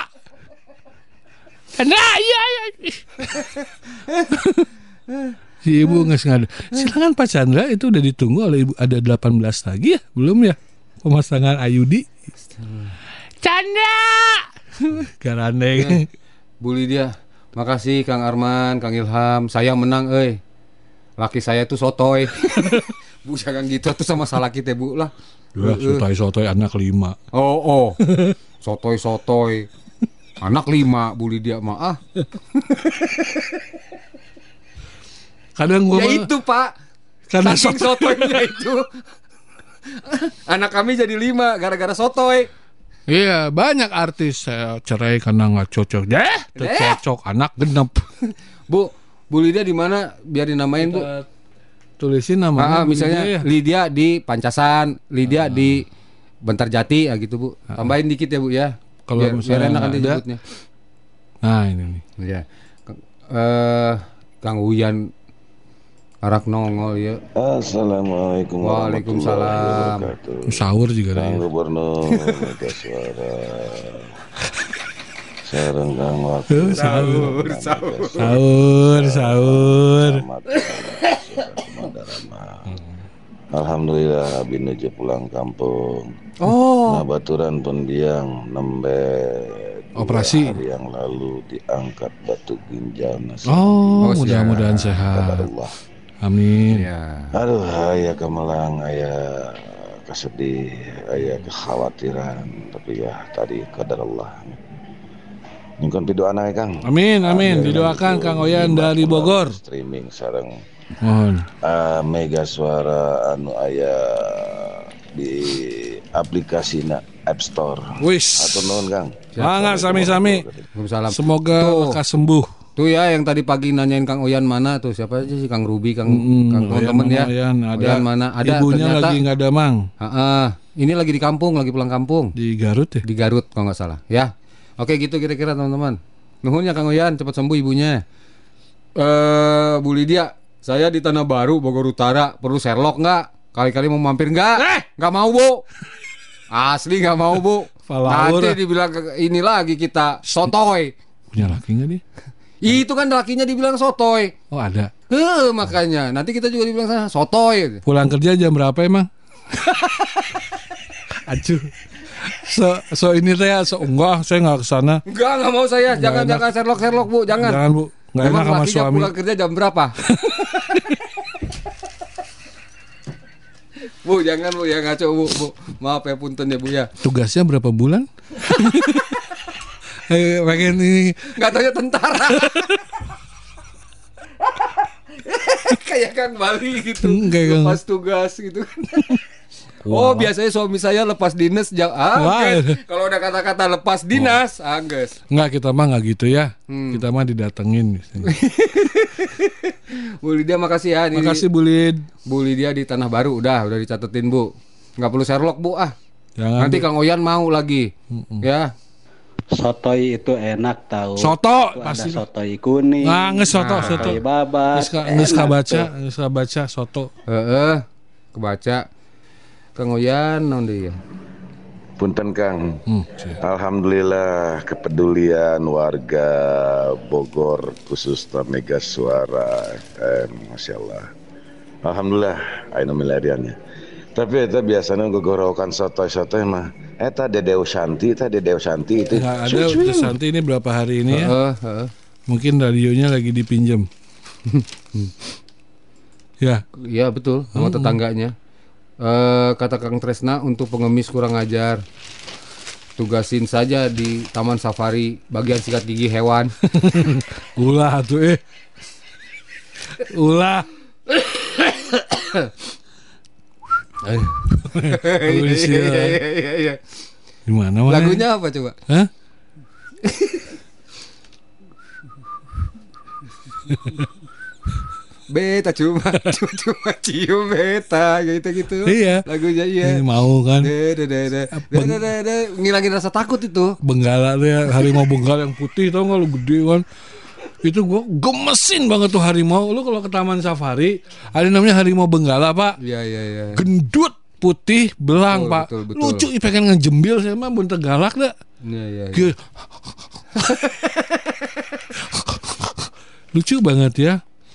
Chandra, iya. Si ibu nggak sengaja. Silakan Pak Chandra, itu udah ditunggu oleh ibu. Ada delapan belas lagi ya, belum ya? Pemasangan Ayudi. Chandra, garandeng. Bu Lydia, makasih Kang Arman, Kang Ilham. Saya menang, euy. Laki saya tuh sotoy. Bu jangan gitu tuh sama salah kita Bu lah. Ya, sotoy-sotoy anak lima. Oh oh, sotoy-sotoy anak lima Bu Lydia mah ah. Kadang gua ya itu Pak, karena saking sotoynya itu. Anak kami jadi lima gara-gara sotoy. Iya banyak artis saya cerai karena nggak cocok. Deh, cocok anak genep. Bu, Bu Lydia di mana? Biar dinamain Bu. Tulisin namanya. Ah, misalnya Lydia, ya? Lydia di Pancasan, Lydia ah. di Bantarjati, ya gitu Bu. Tambahin ah. dikit ya Bu ya. Kalau biar, biar enak nanti ada. sebutnya. Nah ini nih. Ya. Uh, Kang Uyan arak nongol ya. Assalamualaikum warahmatullahi wabarakatuh. Sahur juga Kang Gubernur Mega Suara. Sareng Kang Wakil. Sahur, sahur, sahur, sahur. Alhamdulillah abdi nuju pulang kampung. Oh. Nah baturan pun biang nembe operasi hari yang lalu diangkat batu ginjal. Oh, mudah-mudahan sehat. Allah. Amin. Ya. Aduh, aya kemelang, aya kesedih, aya kekhawatiran, tapi ya tadi qadar Allah. Nyungkeun pidoana ya Kang. Amin, amin. Didoakan Kang Oyan dari Bogor. Streaming sareng mohon. Uh, Mega Suara anu aya di aplikasina App Store. Wis. Atau nuhun Kang. Mangga sami-sami. Waalaikumsalam. Semoga lekas sembuh. Tuh ya yang tadi pagi nanyain Kang Oyan mana tuh, siapa aja sih, Kang Ruby, Kang mm, Kang temen ya. Oyan, ada. Oyan mana? Ada. Ibunya ternyata, lagi nggak ada Mang. Uh-uh. Ini lagi di kampung, lagi pulang kampung. Di Garut ya? Di Garut kalau nggak salah. Ya. Oke gitu kira-kira teman-teman. Nuhun ya Kang Oyan, cepat sembuh ibunya. Eh Bu Lydia, saya di Tanah Baru, Bogor Utara. Perlu Sherlock nggak? Kali-kali mau mampir nggak? Eh, nggak mau Bu. Asli nggak mau Bu. Nanti dibilang ini lagi kita sotoy. Punya laki nggak dia? Itu kan lakinya dibilang sotoy. Oh ada. Heh, makanya nanti kita juga dibilang sana sotoy. Pulang kerja jam berapa emang? Aduh. So, so ini saya so enggak, saya nggak kesana. Enggak, nggak mau saya. Jangan, jangan Sherlock, Sherlock Bu, jangan. Jangan Bu, nggak enak sama suami. Pulang kerja jam berapa? Bu, jangan Bu, ya ngaco Bu, Bu. Maaf ya punten ya Bu ya. Tugasnya berapa bulan? Eh, pengen ini. Nggak tanya tentara. Kayak Kang Bali gitu. Kayak lepas Kang... tugas gitu kan. Oh, wow. Biasanya suami saya lepas dinas jam ah, kalau udah kata-kata lepas dinas, oh. Angges. Enggak, kita mah enggak gitu ya. Hmm. Kita mah didatengin. Bu Lydia makasih ya. Makasih Bu Lid. Bu Lydia di Tanah Baru udah, udah dicatetin Bu. Enggak perlu Sherlock Bu ah. Jangan, nanti Bu. Kang Oyan mau lagi. Mm-mm. Ya. Sotoy itu enak tahu. Soto itu pasti. Ada sotoy kuning. Nah, nges soto, nah, soto. Sotoy babat. Nges ka baca, nges ka baca soto. Heeh. Kebaca. Kang Oyan naon deui ya? Punten Kang. Hmm, alhamdulillah kepedulian warga Bogor khususnya Mega Suara. Eh, Masya Allah. Alhamdulillah ayeuna milariannya. Tapi eta biasanya gogorokan soto-soto mah eta Dedeu Shanti, eta Dedeu Shanti itu. Enggak ada Dedeu Shanti ini berapa hari ini ya? Uh, uh. Mungkin radionya lagi dipinjam. Ya. Iya betul, sama hmm. tetangganya. Uh, kata Kang Tresna untuk pengemis kurang ajar. Tugasin saja di Taman Safari bagian sikat gigi hewan. Ulah tuh eh. Ulah. Gimana mana? Lagunya apa coba? Hah? Beta cuma cuma, cuma cium beta gitu-gitu. Iya. Lagunya iya. Ini mau kan? De de de de. De de de de. Ngilangin rasa takut itu. Benggala tuh ya, harimau benggala yang putih tau enggak lu gede kan. Itu gua gemesin banget tuh harimau. Lu kalau ke Taman Safari ada namanya harimau benggala, Pak. Iya iya iya. Gendut, putih, belang, betul, Pak. Betul, betul. Lucu, pengen ngejembil saya mah bunter galak dah. Iya iya. iya. Lucu banget ya.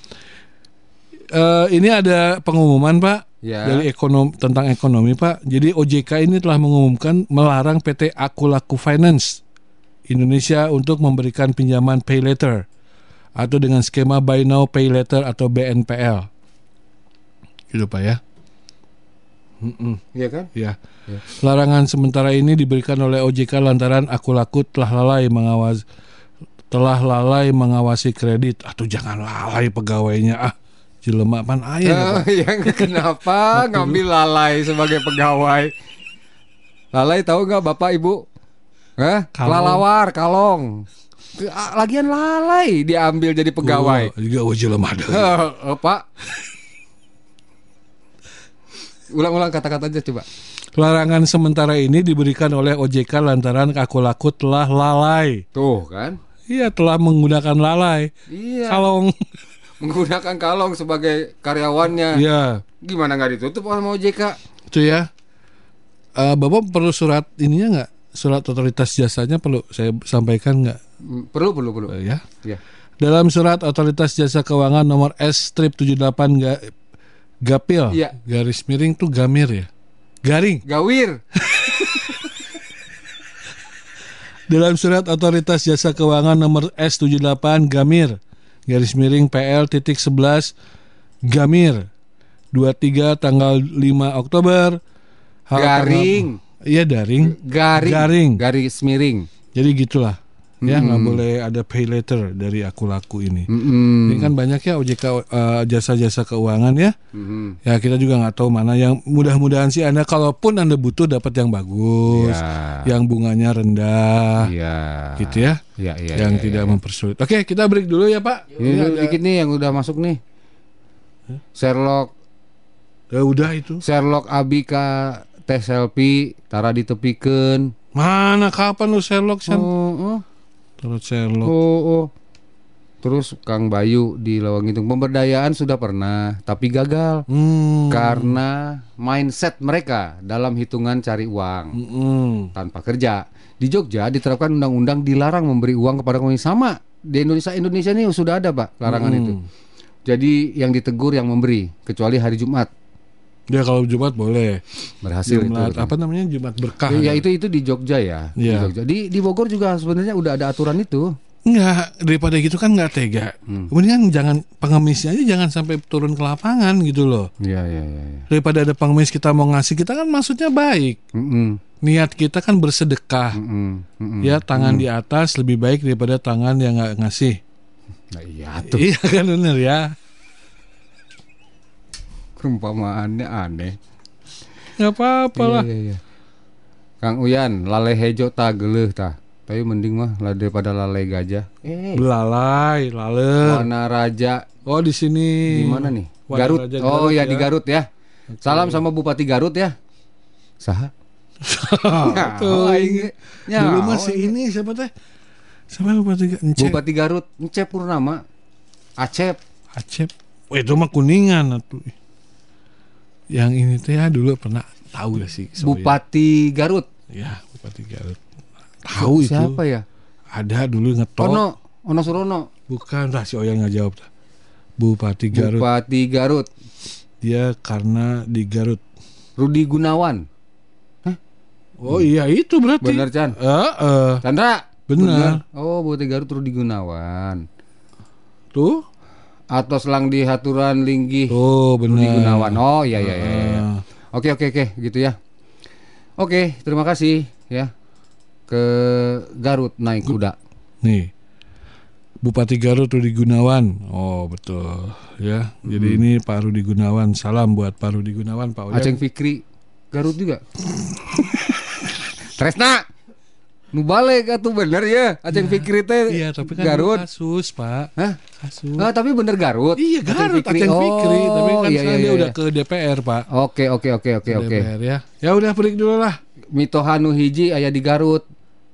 Uh, ini ada pengumuman Pak ya. Dari ekonom tentang ekonomi Pak. Jadi O J K ini telah mengumumkan melarang P T Akulaku Finance Indonesia untuk memberikan pinjaman pay later atau dengan skema buy now pay later atau B N P L. Gitu Pak ya. Iya kan? Ya. ya. Larangan sementara ini diberikan oleh O J K lantaran Akulaku telah lalai mengawasi telah lalai mengawasi kredit. Atau jangan lalai pegawainya ah. Jelema pan aya uh, yang kenapa ngambil lalai sebagai pegawai? Lalai tahu nggak Bapak Ibu? Hah? Lalawar, kalong. Lagian lalai diambil jadi pegawai. Oh, juga oh, jelema ada. Uh, uh, Pak. Ulang-ulang kata-kata aja coba. Larangan sementara ini diberikan oleh O J K lantaran Akulaku telah lalai. Tuh kan? Iya, telah menggunakan lalai. Iya. Kalong. Menggunakan kalong sebagai karyawannya. Iya. Gimana nggak ditutup sama O J K? Itu ya. Uh, Bapak perlu surat ininya nggak? Surat otoritas jasanya perlu saya sampaikan nggak? Perlu, perlu, perlu. Uh, ya. Ya. Dalam surat otoritas jasa keuangan nomor S strip tujuh puluh delapan ga, Gapil. Ya. Garis miring tuh gamir ya. Garing. Gawir. Dalam surat otoritas jasa keuangan nomor S tujuh puluh delapan Gamir garis miring P L titik sebelas Gamir dua puluh tiga tanggal lima Oktober garing iya daring garing garing garis miring jadi gitulah ya nggak mm-hmm. boleh ada pay later dari Akulaku ini mm-hmm. ini kan banyak ya O J K uh, jasa-jasa keuangan ya mm-hmm. ya kita juga nggak tahu mana yang mudah-mudahan sih Anda kalaupun Anda butuh dapat yang bagus ya. Yang bunganya rendah ya. gitu ya, ya, ya yang ya, tidak ya, ya. mempersulit. Oke kita break dulu ya Pak ini, ini ada... dikit nih yang udah masuk nih huh? Sherlock ya udah itu Sherlock Abika teh selfie tara ditepikeun mana kapan lu Sherlock Sen? Oh, oh. Terus Sherlock. Oh, oh. Terus Kang Bayu di Lawanggitung pemberdayaan sudah pernah, tapi gagal hmm. karena mindset mereka dalam hitungan cari uang hmm. tanpa kerja. Di Jogja diterapkan undang-undang dilarang memberi uang kepada orang sama. Di Indonesia Indonesia ini sudah ada Pak larangan hmm. itu. Jadi yang ditegur yang memberi, kecuali hari Jumat. Ya kalau Jumat boleh. Berhasil Jumat, itu. apa namanya Jumat berkah. Ya, ya itu itu di Jogja ya. Ya. Di Jogja. Di di Bogor juga sebenarnya udah ada aturan itu. Enggak, daripada gitu kan nggak tega. Hmm. Kemudian jangan pengemisnya aja jangan sampai turun ke lapangan gitu loh. Iya iya iya. Ya. Daripada ada pengemis kita mau ngasih, kita kan maksudnya baik. Mm-mm. Niat kita kan bersedekah. Mm-mm. Mm-mm. Ya tangan Mm-mm. di atas lebih baik daripada tangan yang nggak ngasih. Nah, iya tuh. Iya kan bener ya. Perumpamaannya aneh. Nggak apa-apa lah. Iya, iya, iya. Kang Uyan, lalai hejo tak geleh tah. Tapi mending mah lah daripada lalai gajah. Eh. Belalai, lale. Wana Raja. Oh di sini. Di mana nih? Wana Garut. Raja, oh Garut, ya, ya di Garut ya. Okay. Salam sama Bupati Garut ya. Saha? Tuh, ya, dulu masih oh, ini siapa teh? Siapa Bupati Garut? Bupati Garut, Ence Purnama. Acep. Acep. Oh, itu mah Kuningan atuh. Yang ini teh ya dulu pernah tahu ya sih. Bupati Garut. Ya, Bupati Garut. Tahu itu. Siapa ya? Ada dulu ngetop. Ono, Ono Surono. Bukan, lah si Oyang nggak jawab. Bupati Garut. Bupati Garut. Dia karena di Garut. Rudi Gunawan. Hah? Oh iya itu berarti. Benar Chan. Uh, uh. Chandra. Benar. Oh Bupati Garut Rudi Gunawan. Tuh. Atau selang di haturan linggih. Oh benar. Rudi Gunawan. Oh iya iya iya. Uh. Oke oke oke gitu ya. Oke terima kasih ya. Ke Garut naik kuda. Nih, Bupati Garut Rudi Gunawan. Oh betul ya. Hmm. Jadi ini Pak Rudi Gunawan. Salam buat Pak Rudi Gunawan, Pak Oyang. Aceng Fikri Garut juga. Tresna, nu balik atuh bener ya. Aceng ya, Fikri teh. Iya tapi kan Garut kasus Pak. Hah? Kasus. Ah tapi bener Garut. Iya Garut. Aceng Fikri. Aceng Fikri. Oh, tapi kan iya, sekarang iya, dia iya. udah ke D P R Pak. Oke oke oke oke oke. D P R ya. Ya udah break dulu lah. Mitohanu hiji aya di Garut.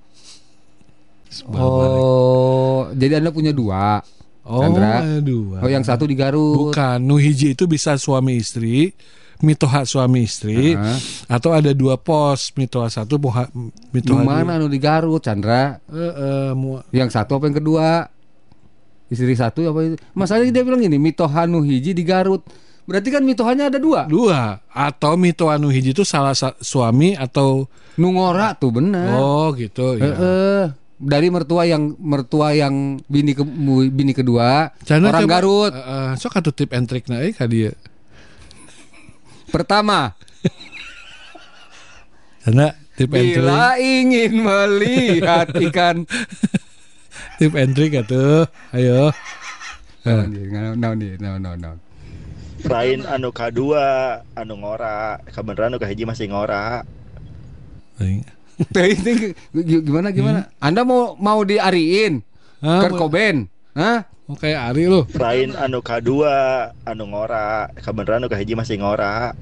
Oh, jadi Anda punya dua. Oh, Chandra. ada dua. Oh, yang satu di Garut. Bukan, nuhiji itu bisa suami istri, mitoha suami istri, uh-huh. atau ada dua pos, mitoha satu, mitoha mana anu di Garut, Chandra? Uh, uh, mu- yang satu apa yang kedua? Istri satu apa itu? Masalahnya dia bilang gini, mitoha nuhiji di Garut. Berarti kan mitohanya ada dua. Dua. Atau mitoha nuhiji itu salah sa- suami atau nungora tuh benar. Oh, gitu ya. Uh, uh. Dari mertua yang mertua yang bini ke, bini kedua Cana orang coba, Garut. Uh, uh, sok atuh tip and trick na euy ka dieu. Pertama. Cana tip and trick. Bila ingin melihat ikan. Tip and trick atuh. Ayo. No no no no no. Lain anu kadua anu ngora, kabeneran anu kahiji masih ngora. Gimana gimana? Hmm? Anda mau mau diariin? Kurt Cobain? Hah? Mau kayak Ari lu. Lain anu kadua anu ngora, kabeneran anu kahiji masih ngora.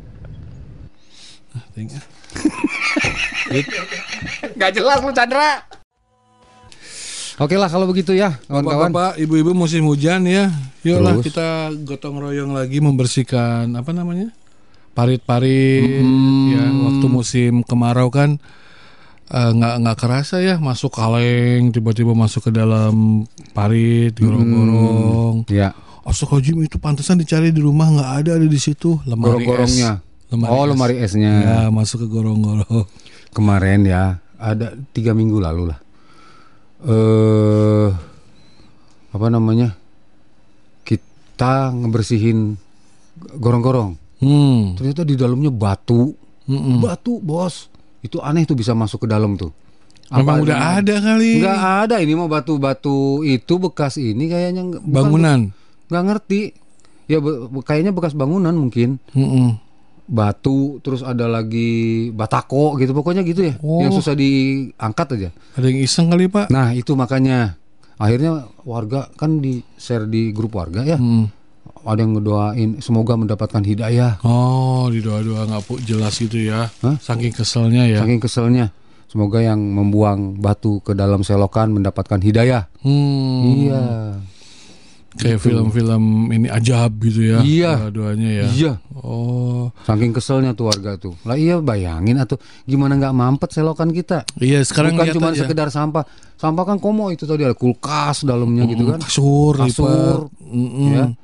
Gak jelas lu Chandra. Oke lah kalau begitu ya kawan-kawan. Bapak, ibu-ibu musim hujan ya. Yuklah kita gotong royong lagi membersihkan apa namanya? Parit-parit hmm. ya. Waktu musim kemarau kan nggak uh, nggak kerasa ya masuk kaleng tiba-tiba masuk ke dalam parit gorong-gorong. Hmm. Ya. Astagfirullahaladzim itu pantesan dicari di rumah nggak ada ada di situ lemari gorong-gorongnya. Es. Lemari oh es. lemari esnya. Ya masuk ke gorong-gorong. Kemarin ya ada tiga minggu lalu lah. Eh uh, apa namanya? Kita ngebersihin gorong-gorong. Hmm. Ternyata di dalamnya batu. Mm-mm. Batu, bos. Itu aneh tuh bisa masuk ke dalam tuh. Memang udah namanya? Ada kali. Enggak ada, ini mau batu-batu itu bekas ini kayaknya bangunan. Enggak ngerti. Ya be- kayaknya bekas bangunan mungkin. Mm-mm. Batu, terus ada lagi batako gitu, pokoknya gitu ya. Oh. Yang susah diangkat aja. Ada yang iseng kali Pak. Nah itu makanya akhirnya warga kan di share di grup warga ya. Hmm. Ada yang ngedoain semoga mendapatkan hidayah. Oh, di doa-doa nggak jelas gitu ya. Hah? Saking keselnya ya. Saking keselnya. Semoga yang membuang batu ke dalam selokan mendapatkan hidayah. Hmm. Iya. Kayak gitu. Film-film ini ajab gitu ya. Iya. Doa-doanya ya. Iya. Oh. Saking keselnya tuh warga tuh. Lah iya bayangin atau gimana nggak mampet selokan kita. Iya sekarang bukan cuma ya. Sekedar sampah. Sampah kan komo itu tadi ada kulkas dalamnya mm, gitu kan. Kasur. Kasur. Mm-mm. Ya.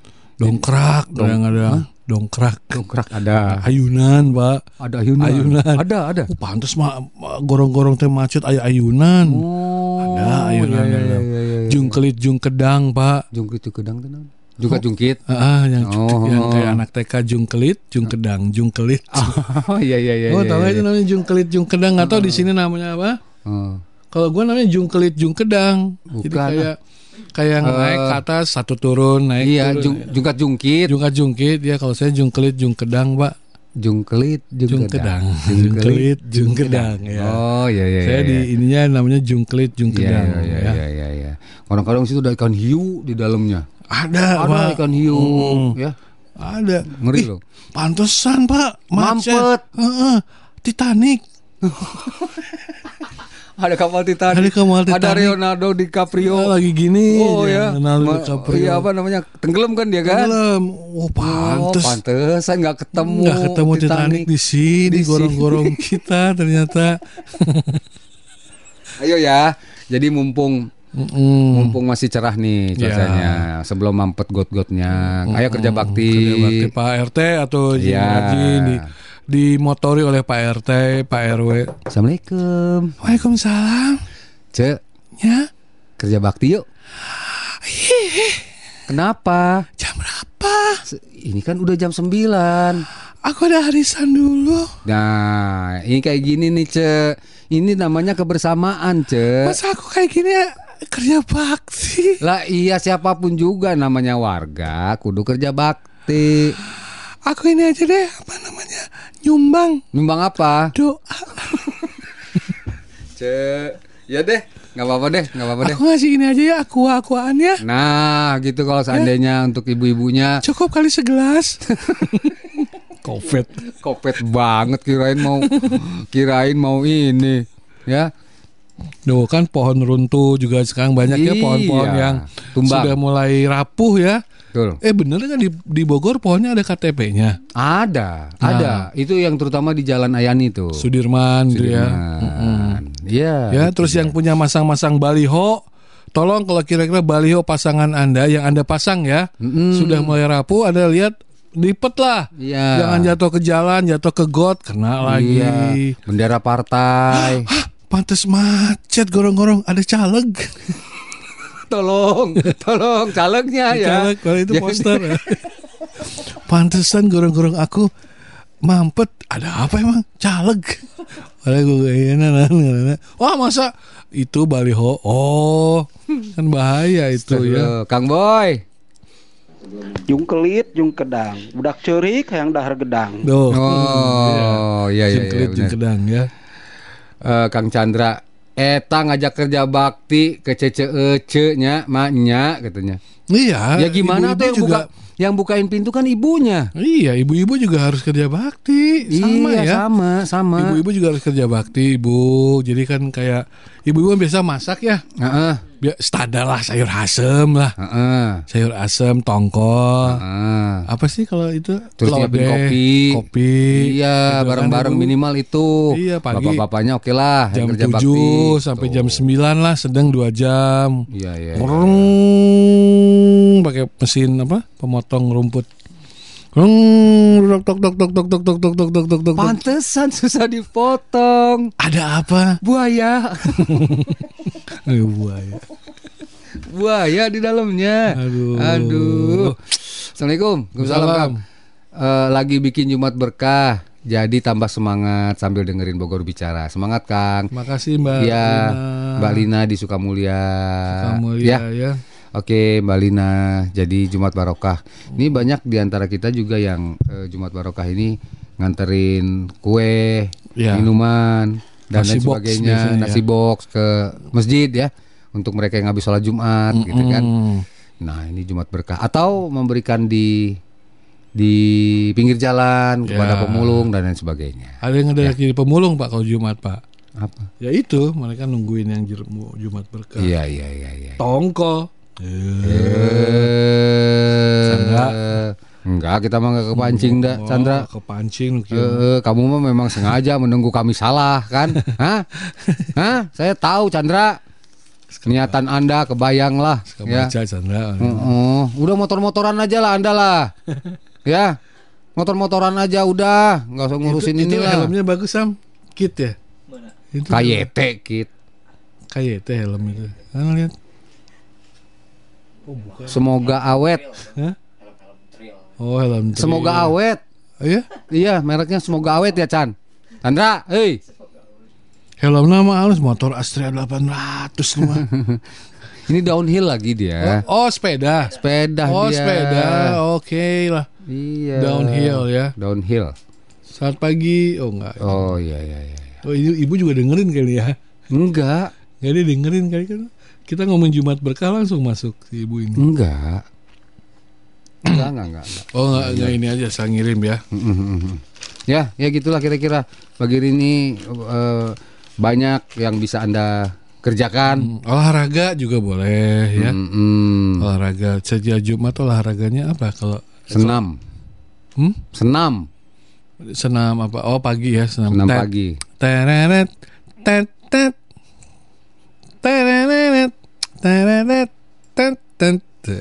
Dongkrak, Dong- kadang-kadang. Dongkrak. Dongkrak ada. Ayunan, Pak. Ada ayunan. Ayunan. Ada, ada. Oh, pantes mah gorong-gorong teh macet aya ayunan. Oh, ada ayunan. iya, iya, ada. iya, iya, iya. Jungkelit jungkedang, Pak. Jungkit jungkedang tenang. Jungkat jungkit. Ah, yang Oh. yang kayak anak T K jungkelit, jungkedang, jungkelit. Oh iya iya iya. Oh, iya, tahu iya. itu namanya jungkelit, jungkedang. Enggak tahu di sini namanya apa? Oh. Kalau gua namanya jungkelit, jungkedang. Jadi Bukan, kayak kayak Eh, naik ke atas satu turun, naik Iya, turun. jung, jungkat jungkit. Jungkat jungkit ya, kalau saya jungkelit, jungkedang, Pak. Jungkelit, Jungkedang. jungkedang. Jungkelit, jungkedang ya. Oh iya iya. Saya iya, di iya. ininya namanya jungkelit, Iya jungkedang iya iya ya. iya iya. iya. Kadang-kadang situ ada ikan hiu di dalamnya. Ada, Ada Pak. ikan hiu, Mm-mm. ya. Ada. Ngeri Ih, loh. Pantesan, Pak. Macet. Mampet. Heeh. Titanic. Ada kapal Titanic. Ada kapal Ada Titanic. Leonardo DiCaprio. Ah, lagi gini. Oh ya. Leonardo Ma- DiCaprio. Iya apa namanya? Tenggelam kan dia kan? Tenggelam. Oh, pantes. Oh, pantesan nggak ketemu. Nggak ketemu Titanic, di sini, Di sini. gorong-gorong kita ternyata. Ayo ya. Jadi mumpung Mm-mm. mumpung masih cerah nih cuacanya, sebelum mampet got-gotnya. Ayo kerja bakti. Kerja bakti Pak R T atau Jin Iya. Rajin di dimotori oleh Pak R T, Pak R W. Assalamualaikum. Waalaikumsalam. Cek, Ya. kerja bakti yuk. Kenapa? Jam berapa? Se- Ini kan udah jam sembilan. Aku ada arisan dulu. Nah, ini kayak gini nih, Cek. Ini namanya kebersamaan, Cek. Masa aku kayak gini ya, kerja bakti? Lah iya, siapapun juga namanya warga kudu kerja bakti. Aku ini aja deh, apa namanya? Nyumbang. Nyumbang apa? Doa. Cek. Ya deh, nggak apa-apa deh, nggak apa-apa deh. Aku ngasih ini aja ya, aqua-aquaan ya. Nah, gitu kalau seandainya untuk ibu-ibunya Cukup kali segelas. Covid. kopet banget, kirain mau kirain mau ini, ya. Duh, kan pohon runtuh juga sekarang banyak ya, Iya, pohon-pohon yang tumbang. sudah mulai rapuh ya. Betul. Eh bener kan di, di Bogor pohonnya ada K T P-nya. Ada, Nah. ada. Itu yang terutama di Jalan Ayani tuh. Sudirman, tuh ya. Sudirman. Iya. Ya, betul. terus yang punya masang-masang baliho, tolong kalau kira-kira baliho pasangan Anda yang Anda pasang ya, Mm-mm. sudah mulai rapuh, Anda lihat lipet lah. Iya. Jangan jatuh ke jalan, jatuh ke got, kena lagi. Iya. Bendera partai. Pantes macet gorong-gorong, ada caleg. Tolong, tolong calegnya ya. Caleg, kalau itu Jadi- poster. Pantesan gorong-gorong aku mampet. Ada apa emang? Caleg. Padahal gue kayak nah, nah, nah, nah. Wah masa itu baliho? Oh, kan bahaya itu ya. Kang Boy. Jungkelit, jungkedang, budak ceurik yang dahar gedang. Duh. Oh, iya iya iya. Jungkelit, benar. jungkedang ya. Eh, Kang Chandra, eta ngajak kerja bakti ke C C E C-nya, maknya katanya. Iya. Ya gimana ibu-ibu tuh yang juga, buka yang bukain pintu kan ibunya. Iya, ibu-ibu juga harus kerja bakti. Sama iya, ya. sama, sama. Ibu-ibu juga harus kerja bakti, Ibu. Jadi kan kayak ibu-ibu kan biasa masak ya. Heeh. Biar standar lah, sayur asem lah. Heeh. Sayur asem, tongkol. Heeh. Apa sih kalau itu? Terus nyiapin Lodeh, kopi. Kopi. Iya, Gitu kan, bareng-bareng Ibu. minimal itu. Iya, pagi. Bapak-bapaknya oke lah, yang Jam kerja bakti. tujuh sampai jam sembilan lah, sedang dua jam. Iya, iya. Ngorong, pakai mesin apa? Pemotong rumput. Ngorong, tok tok tok tok tok tok tok tok tok tok tok. Pantesan susah dipotong. Ada apa? Buaya. Eh, buaya. Buaya di dalamnya. Aduh. Aduh. Assalamualaikum. Waalaikumsalam, Kang. Eh, lagi bikin Jumat Berkah. Jadi tambah semangat sambil dengerin Bogor Bicara. Semangat, Kang. Makasih Mbak Iya, Lina. Mbak Lina di Sukamulya. Sukamulya ya. ya. Oke, Mbak Lina. Jadi Jumat Barokah. Ini banyak di antara kita juga yang eh, Jumat Barokah ini nganterin kue, Ya. minuman dan Nasi lain box sebagainya, biasanya, nasi ya. box ke masjid ya, untuk mereka yang habis sholat Jumat gitu kan. Nah, ini Jumat Berkah atau memberikan di di pinggir jalan kepada Ya. pemulung dan lain sebagainya. Ada yang ada di pemulung Pak kalau Jumat Pak. Apa? Ya itu mereka nungguin yang jer- Jumat Berkah. Iya, iya, iya, iya. Tongkol. Eh, Chandra. Enggak, kita mah enggak kepancing dah, Oh, Chandra. kepancing lu Eh, kira. eh, kamu mah memang sengaja menunggu kami salah kan? Hah? Hah? Saya tahu, Chandra. Niatan Anda kebayang lah ya. Baca Chandra. Uh-uh. Udah motor-motoran aja lah Anda lah. Ya. Motor-motoran aja udah, nggak usah ngurusin itu, ini itu lah. Helmnya bagus Sam. Kit ya? Itu K Y T kit. K Y T helm itu. Mana lihat? Oh, bukan. Semoga awet. Hah? Oh, helm. Semoga awet. Oh, iya? Iya, mereknya semoga awet ya, Chan. Chandra, hei. Helm nama halus motor Astrea delapan ratus mah. Ini downhill lagi dia. Oh, oh sepeda. Sepeda oh, dia. sepeda. Oke okay lah. Iya. Downhill ya. Downhill. Saat pagi. Oh enggak. Oh iya iya iya. Oh ibu, ibu juga dengerin kali ya? Enggak. Jadi dengerin kali kan. Kita ngomong Jumat Berkah langsung masuk si ibu ini. Enggak. Enggak, enggak, enggak, enggak. Oh enggak, enggak ini aja saya ngirim ya. Ya, ya gitulah kira-kira. Pagi ini uh, banyak yang bisa Anda kerjakan. Hmm, olahraga juga boleh ya. Hmm, hmm. Olahraga sejak Jumat olahraganya apa kalau senam? Hmm? Senam. Senam apa? Oh pagi ya senam. Senam tet, pagi. Tereret, tet, tet, tereret, tereret, tet, tet.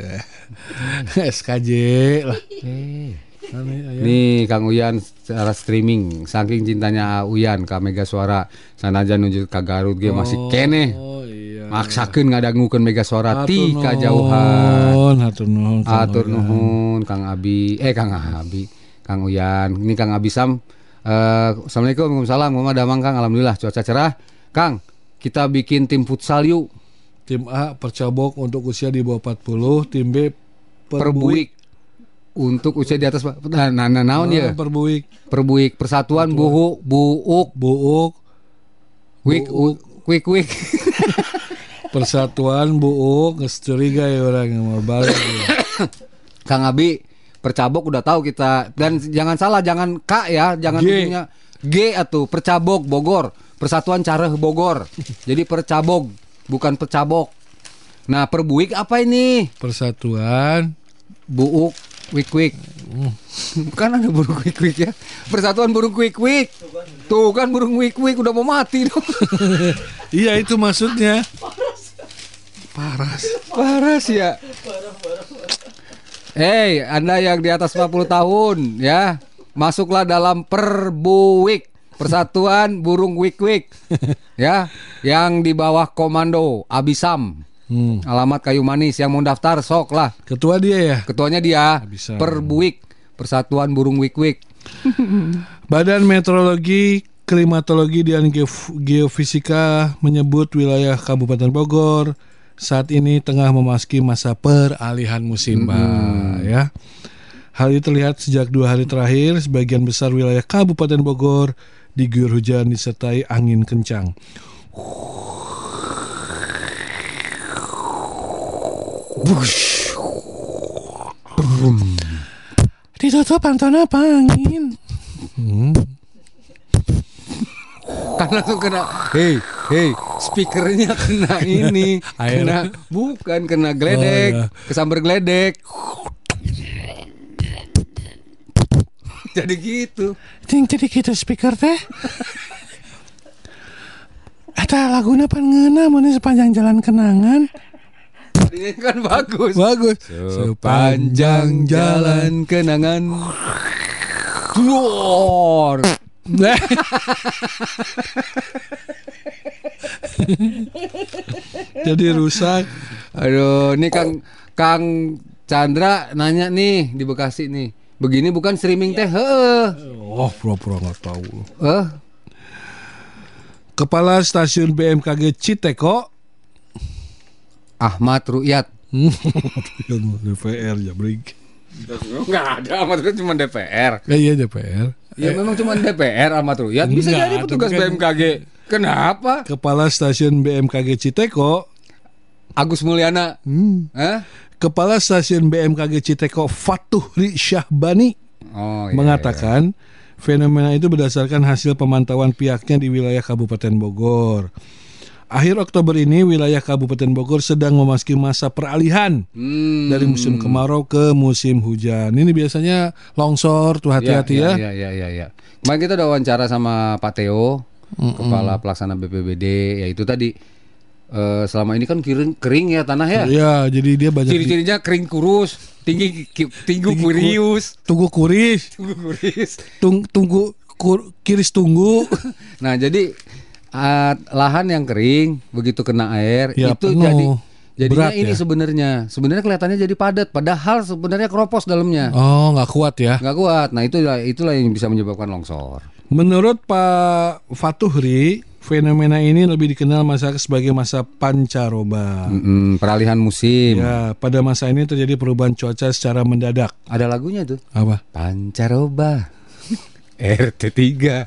S K J lah. Eh. Nih Kang Uyan secara streaming saking cintanya Uyan ka Mega Suara sanajan nuju ka Garut ge masih kene. Oh iya. Maksakeun ngadangukeun Mega Suara ti Hatur kajauhan. Hatur nuhun. Hatur nuhun Kang Abi. Eh Kang Abi. Kang Uyan. Ini Kang Abi Sam. Uh, Assalamualaikum. Waalaikumsalam. Muhammad Damang Kang. Alhamdulillah cuaca cerah. Kang, kita bikin tim futsal yuk. Tim A percabok untuk usia di bawah empat puluh, tim B perbuik untuk usia di atas nah nah, nah naon ya perbuik perbuik persatuan buhu buuk buuk wik wik wik persatuan buuk geus curiga ya orang yang mau balik ya. Kang Abi percabok udah tahu kita dan jangan salah jangan K ya jangan punya G atuh percabok Bogor persatuan Careh Bogor jadi percabok bukan percabok. Nah perbuik apa ini persatuan buuk wik-wik. Kan ada burung wik-wik ya. Persatuan burung wik-wik. Tuh kan burung wik-wik udah mau mati dong. Iya itu maksudnya. Paras. Paras ya. Hei, Anda yang di atas empat puluh tahun ya, masuklah dalam perbuik. Persatuan burung wik-wik. Ya, yang di bawah komando Abisam. Hmm. Alamat Kayu Manis yang mau daftar sok lah. Ketua dia ya? Ketuanya dia. Bisa. Perbuik Persatuan Burung Wik-Wik. Badan Meteorologi, Klimatologi dan Geof- Geofisika menyebut wilayah Kabupaten Bogor saat ini tengah memasuki masa peralihan musim hmm. ya. Hal itu terlihat sejak dua hari terakhir sebagian besar wilayah Kabupaten Bogor diguyur hujan disertai angin kencang. Bush. Brum. Ditutup pantun apa angin? Hmm. Kan langsung kena, hei, hei, speakernya kena ini, kena bukan kena geledek, oh, ya. Kesambar geledek. Jadi gitu. Ting jadi gitu speaker teh. Eta laguna pan ngeuna mun sepanjang jalan kenangan. Ini kan bagus. Bagus. Sepanjang jalan kenangan. Duor. Jadi rusak. Aduh, ini Kang Kang Chandra nanya nih di Bekasi nih. Begini bukan streaming teh, heeh. Oh, pura-pura enggak tahu. Eh. Kepala Stasiun B M K G Citeko Ahmad Ru'yat. D P R ya, Brig. Enggak ada, Ahmad Ru'yat cuma D P R. Ya, iya D P R. Ya eh. memang cuma D P R Ahmad Ru'yat. Bisa Enggak, jadi petugas kan B M K G. Kenapa? Kepala Stasiun B M K G Citeko Agus Mulyana. Hmm. Eh? Kepala Stasiun B M K G Citeko Fatuhri Syahbani oh, iya, mengatakan iya. Fenomena itu berdasarkan hasil pemantauan pihaknya di wilayah Kabupaten Bogor. Akhir Oktober ini wilayah Kabupaten Bogor sedang memasuki masa peralihan hmm. dari musim kemarau ke musim hujan. Ini biasanya longsor, tuh hati-hati ya. Ya, ya, ya, ya. Kemarin kita udah wawancara sama Pak Teo, Mm-mm. Kepala Pelaksana B P B D, ya itu tadi uh, selama ini kan kering, kering ya tanah ya. Iya, jadi dia banyak. Ciri-cirinya di... kering kurus, tinggi tinggi kurius, tunggu kuris, tunggu kuris, tung, tunggu kur, kiris tunggu. Nah jadi uh, lahan yang kering begitu kena air ya, itu penuh. jadi jadinya Berat, ini ya? sebenarnya sebenarnya kelihatannya jadi padat, padahal sebenarnya keropos dalamnya. Oh, nggak kuat ya? Nggak kuat. Nah itulah itulah yang bisa menyebabkan longsor. Menurut Pak Fatuhri, fenomena ini lebih dikenal masa sebagai masa pancaroba. Mm-mm, peralihan musim. Ya, pada masa ini terjadi perubahan cuaca secara mendadak. Ada lagunya tuh. Apa? Pancaroba. R T tiga.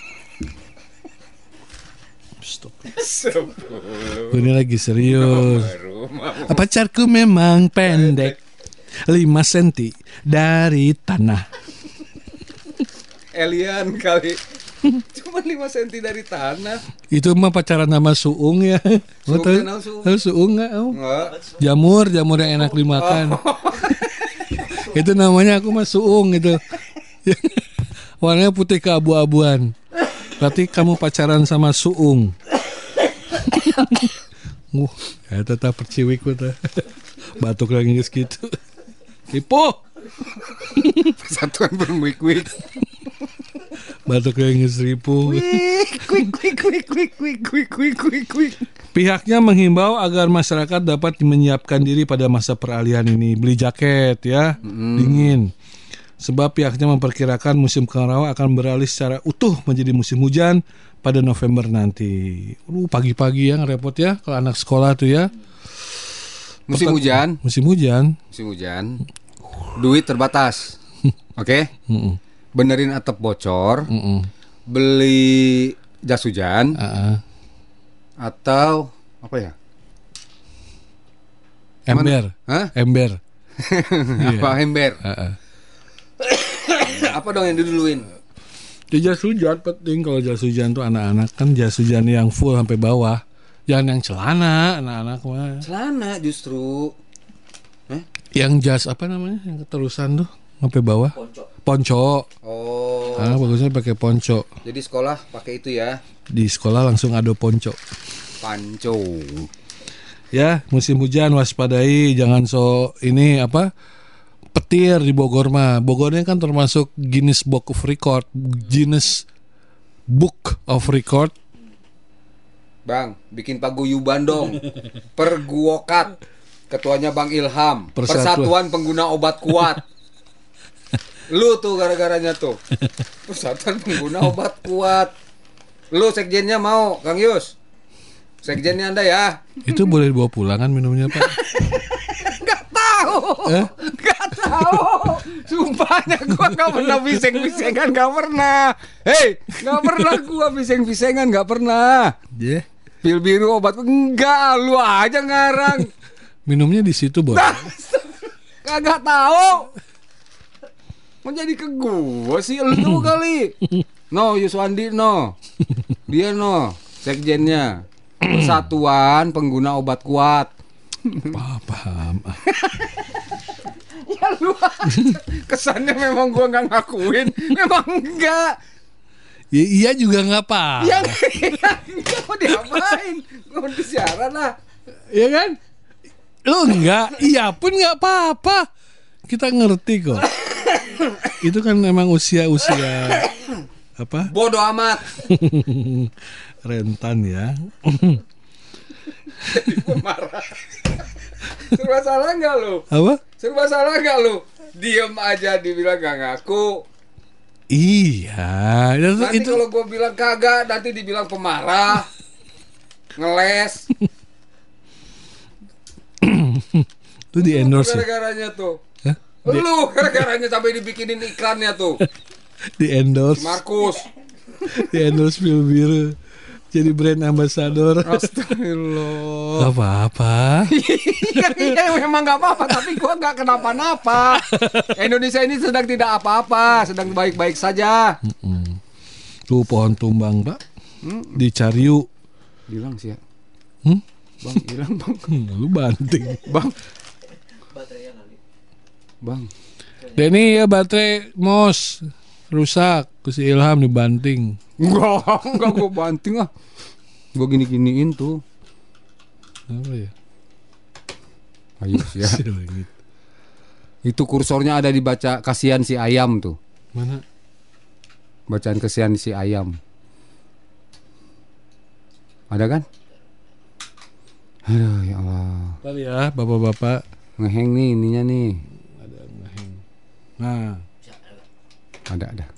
Stop. Ini lagi serius. Pacarku memang pendek lima sentimeter dari tanah. Alien kali. Cuma lima sentimeter dari tanah. Itu mah pacaran sama suung ya. Suung tahu? kenal suung? Tahu suung enggak? Oh. Enggak. Jamur, jamur yang enak dimakan. Oh. Itu namanya aku mah suung itu. Warnanya putih keabu-abuan. Berarti kamu pacaran sama suung. Wah, ya tetap perciwik tuh. Batuk lagi gitu. Ipo. Persatuan berwik-wik. Batuk lagi seribu. Quick, quick, quick, quick, quick, quick, quick, quick, quick. Pihaknya menghimbau agar masyarakat dapat menyiapkan diri pada masa peralihan ini. Beli jaket ya, hmm. dingin. Sebab pihaknya memperkirakan musim kemarau akan beralih secara utuh menjadi musim hujan pada November nanti. Uh, pagi-pagi yang repot ya kalau anak sekolah tuh ya. Musim Pertan- hujan. Musim hujan. Musim hujan. Duit terbatas. Oke? Okay? Benerin atap bocor. Mm-mm. Beli jas hujan. Uh-uh. Atau apa ya? Ember. Hah? Ember. Apa ember? Uh-uh. Apa dong yang diduluin? Di jas hujan penting. Kalau jas hujan tuh anak-anak kan jas hujan yang full sampai bawah. Jangan yang celana anak-anak mah. Celana justru. Eh? Yang jas apa namanya? Yang keterusan tuh sampai bawah. Ponco. Ponco. Oh. Ah, bagusnya pakai ponco. Jadi sekolah pakai itu ya. Di sekolah langsung ada ponco. Panco. Ya, musim hujan waspadai, jangan so ini apa? Petir di Bogor mah. Bogornya kan termasuk Guinness Book of Record, Guinness Book of Record. Bang, bikin paguyuban dong. Perguokat. Ketuanya Bang Ilham. Persatuan, Persatuan Pengguna Obat Kuat. Lu tuh gara-garanya tuh. Persatuan Pengguna Obat Kuat. Lu sekjennya mau, Kang Yus? Sekjennya Anda ya. Itu boleh dibawa pulang kan minumnya, Pak? Gak tahu. Eh? Gak tahu. Sumpahnya gua gak pernah bising-bisingan, gak pernah. Hei, gak pernah gua bising-bisingan, gak pernah. Yeah. Pil biru obat enggak, lu aja ngarang. Minumnya di situ, Bos. Kagak tahu. Mau jadi ke gua sih lu kali. No, Yuswandi no. Dia no, sekjennya. Persatuan Pengguna Obat Kuat. Paham. Ya lu kesannya memang gua nggak ngakuin, memang enggak. Ya, iya juga nggak apa. Ya enggak mau diapain? Mau disiaran lah. Iya kan? Lu enggak, iya pun nggak apa-apa. Kita ngerti kok. Itu kan memang usia-usia apa? Bodoh amat. Rentan ya. Jadi gue marah. Serba salah nggak lu? Apa? Serba salah nggak lu? Diem aja dibilang gak ngaku. Iya. Nanti itu... kalau gue bilang kagak, nanti dibilang pemarah, ngeles. Itu di endorse. Gara-garanya tuh. Hah? Di... Lu gara-garanya sampai dibikinin iklannya tuh. Di endorse. Markus. Di endorse pil biru. Jadi brand ambassador. Astagfirullah. Gak apa-apa. Iya memang gak apa-apa, tapi gua gak kenapa-napa. Indonesia ini sedang tidak apa-apa, sedang baik-baik saja. Mm-mm. Tuh pohon tumbang, Pak. Mm-mm. Di Cariu. Bilang sih ya. Hmm? Bang, hilang bang. Lu banting. Bang. Bang. Denny ya baterai mos rusak, si Ilham dibanting. Enggak, enggak gue banting ah. Gue gini-giniin tuh. Apa ya? Ayus ya. Si langit. Itu kursornya ada di baca kasihan si ayam tuh. Mana? Bacaan kasihan si ayam. Ada kan? Aduh ya Allah. Tadi ya bapak-bapak. Ngeheng nih ininya nih. Ada ngeheng. Nah. Ada ada.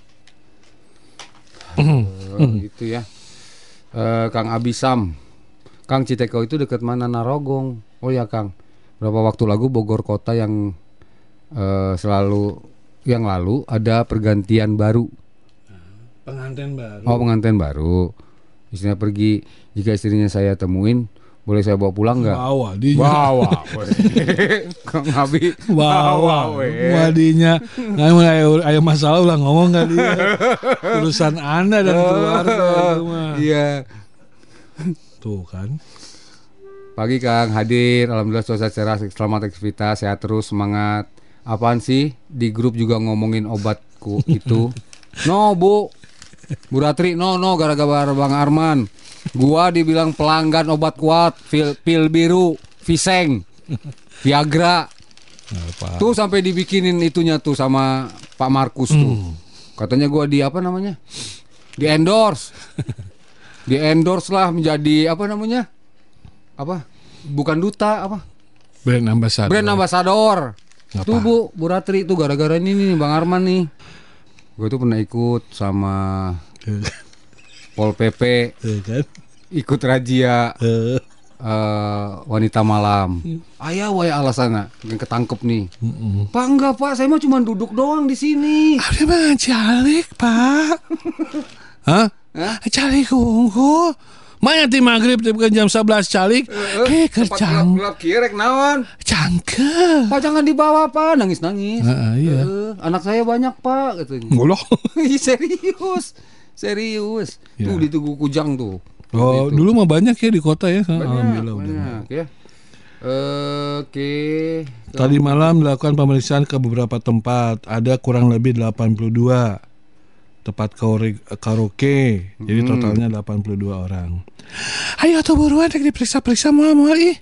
uh, itu ya. Uh, Kang Abisam. Kang, Citeko itu dekat mana Narogong? Oh ya Kang. Berapa waktu lalu Bogor Kota yang uh, selalu yang lalu ada pergantian baru. Pengantin baru. Oh, pengantin baru. Istrinya pergi. Jika istrinya saya temuin, boleh saya bawa pulang nggak? Bawa dinya. Bawa. Kang Abi. Bawa. Wadinya. Nggak ada masalah ulah ngomong nggak dia. Urusan Anda dan keluarga itu mah. Iya. Tuh kan. Pagi Kang, hadir. Alhamdulillah cuaca cerah, selamat aktivitas, sehat terus, semangat. Apaan sih? Di grup juga ngomongin obatku itu. No Bu, Bu Ratri, no no gara-gara Bang Arman. Gua dibilang pelanggan obat kuat, pil, pil biru, Viseng, Viagra. Apa? Tuh sampai dibikinin itunya tuh sama Pak Markus tuh. Hmm. Katanya gua di apa namanya? Di endorse. Di endorse lah menjadi apa namanya? Apa? Bukan duta apa? Brand ambassador. Brand ambassador. Ngapa? Tuh Bu, Bu Ratri tuh gara-gara ini nih Bang Arman nih. Gue tuh pernah ikut sama Pol P P, ikut razia uh, wanita malam. Ayah waya alasannya yang ketangkep nih. Mm-mm. Pak enggak Pak, saya mah cuma duduk doang di sini. Ada mah calik Pak. Hah? Hah? Calik ungu. Mana ti maghrib bukan jam sebelas calik. Eh kerjang. Gelap kirek naon? Cangkel. Pak jangan dibawa Pak, nangis-nangis. Heeh, iya. Uh, anak saya banyak Pak katanya. Ngoloh. Serius. Serius. Ya. Tuh di Tugu Kujang tuh. Oh, itu. Dulu mah banyak ya di kota ya. Banyak, Alhamdulillah banyak ya. Oke. Tadi malam dilakukan pemeriksaan ke beberapa tempat. Ada kurang lebih delapan puluh dua tempat karaoke. Jadi Hmm. totalnya delapan puluh dua orang. Ayo tuh buruan dek diperiksa-periksa moal-moal ih.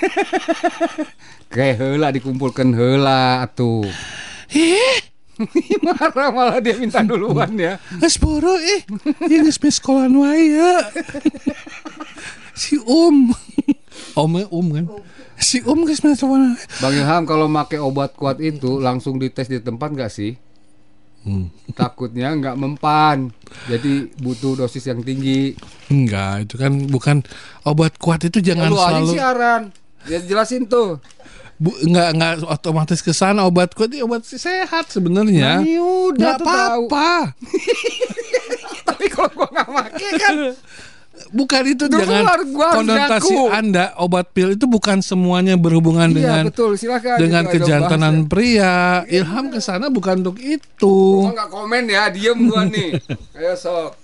Kayak heula dikumpulkan heula atuh. Ih, marah malah dia minta duluan ya. geus buru ih. Ieu geus beres sekolahan wae ya. Si Um. Om Um kan. Si Um geus beres sekolahan. Bang Ilham kalau make obat kuat itu langsung dites di tempat enggak sih? Hmm. Takutnya nggak mempan, jadi butuh dosis yang tinggi. Enggak, itu kan bukan obat kuat itu jangan ya, lu selalu. aja siaran, ya jelasin tuh. Bu, enggak enggak otomatis ke sana obat kuat itu obat sehat sebenarnya. Nah, yaudah, enggak tuh apa-apa. Tapi kalau gua nggak make kan. Bukan itu Terus jangan gua harus konotasi ngaku. Anda obat pil itu bukan semuanya berhubungan Iya, dengan betul, silakan. dengan Itu ada kejantanan bahasa. pria. Ilham ke sana bukan untuk itu. Gua nggak komen ya, diem gua nih. Ayo sok.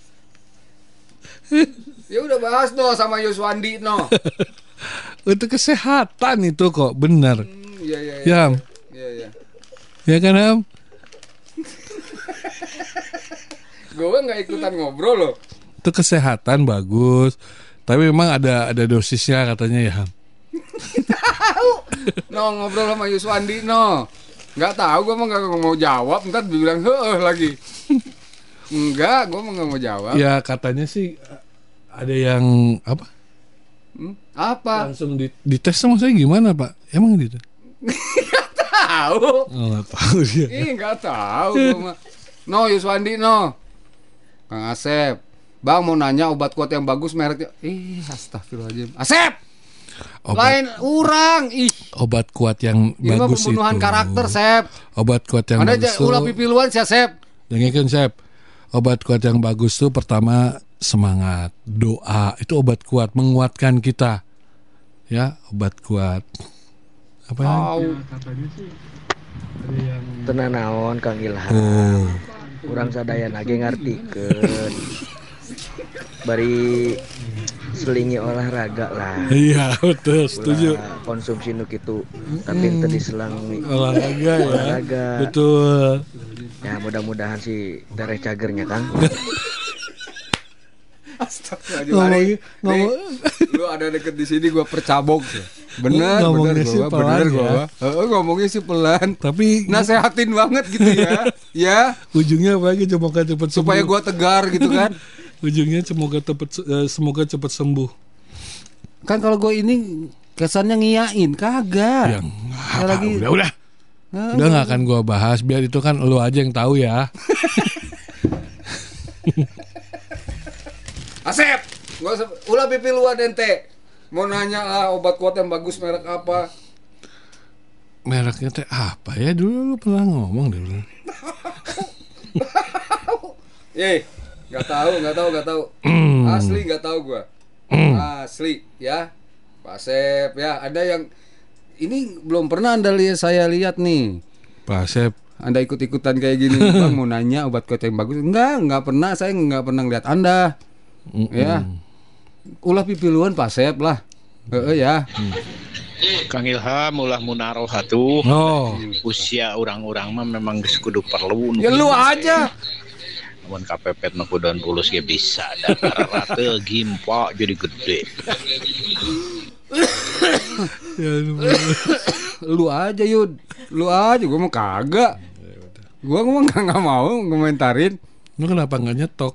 Ya udah bahas no sama Yuswandi no. Untuk kesehatan itu kok benar. Hmm, iya iya. Ya. Iya iya. Ya kan, Ham? Gua nggak ikutan ngobrol loh. Itu kesehatan bagus. Tapi memang ada ada dosisnya katanya ya, Ham. Tahu. No ngobrol sama Yuswandi no. Nggak tahu, gue mah nggak mau jawab. Ntar dibilang heeh lagi. Enggak, gue mah nggak mau jawab. Ya katanya sih ada yang apa? Hmm? Apa? Langsung di, dites sama saya gimana Pak? Emang gitu? Nggak tahu. Oh, nggak tahu dia. Ih nggak tahu gue mah. No Yuswandi no. Kang Asep, Bang mau nanya obat kuat yang bagus mereknya. Ih astagfirullahaladzim. Asep. Obat, Lain orang. Ih. obat kuat yang Ini mah bagus itu. pembunuhan karakter Sep. Obat kuat yang Anda bagus j- ulah pipiluan sih Sep. Dengarkan Sep. Obat kuat yang bagus tuh pertama semangat, doa itu obat kuat menguatkan kita. Ya, obat kuat. Apa ya? Tenan naon Kang Ilham. Oh. Urang sadaya lagi ngartikeun. Bari selingi olahraga lah. Iya, betul, setuju. Ulah konsumsi nu kitu, tapi teu diselang Olahraga ya. olahraga. Betul. Ya mudah-mudahan sih darah cagernya Kang. Ngomongin, ngomong, lu ada deket di sini gue percabok ya. Bener, bener gue, bener gue. Ya. Ngomongnya sih pelan, tapi nasehatin banget gitu ya. Ya. Ujungnya apa lagi? Semoga cepat sembuh. Supaya gue tegar gitu kan. Ujungnya semoga cepat semoga cepat sembuh. Kan kalau gue ini kesannya ngiyain, kagak. Yang apa, lagi. Udah, udah. Nah, udah nggak akan gue bahas. Biar itu kan lu aja yang tahu ya. Asep, gua ulah pipi luar ente. Mau nanya ah, obat kuat yang bagus merek apa? Mereknya teh apa ya? Dulu lu pernah ngomong dulu. Eh, nggak tahu, nggak tahu, nggak tahu. Asli nggak tahu gua. Asli ya, Pak Asep ya. Ada yang ini belum pernah anda lihat, saya lihat nih. Pak Asep, Anda ikut-ikutan kayak gini, Bang mau nanya obat kuat yang bagus? Enggak, nggak pernah. Saya nggak pernah lihat Anda. Mm-mm. Ya, ulah pipiluan Pak Sep lah, uh, ya. Mm. Kang Ilham ulah munaro hatu. Oh. Usia orang-orang mah memang geus kudu perlu. Ya lu aja. Mun kapepet mah kuduan pulus ge bisa. Da rata gimpa jadi gede. Lu aja Yud, lu aja. Gua mau kagak. Gua ngomong nggak mau ngomentarin. Lu kenapa nggak nyetok?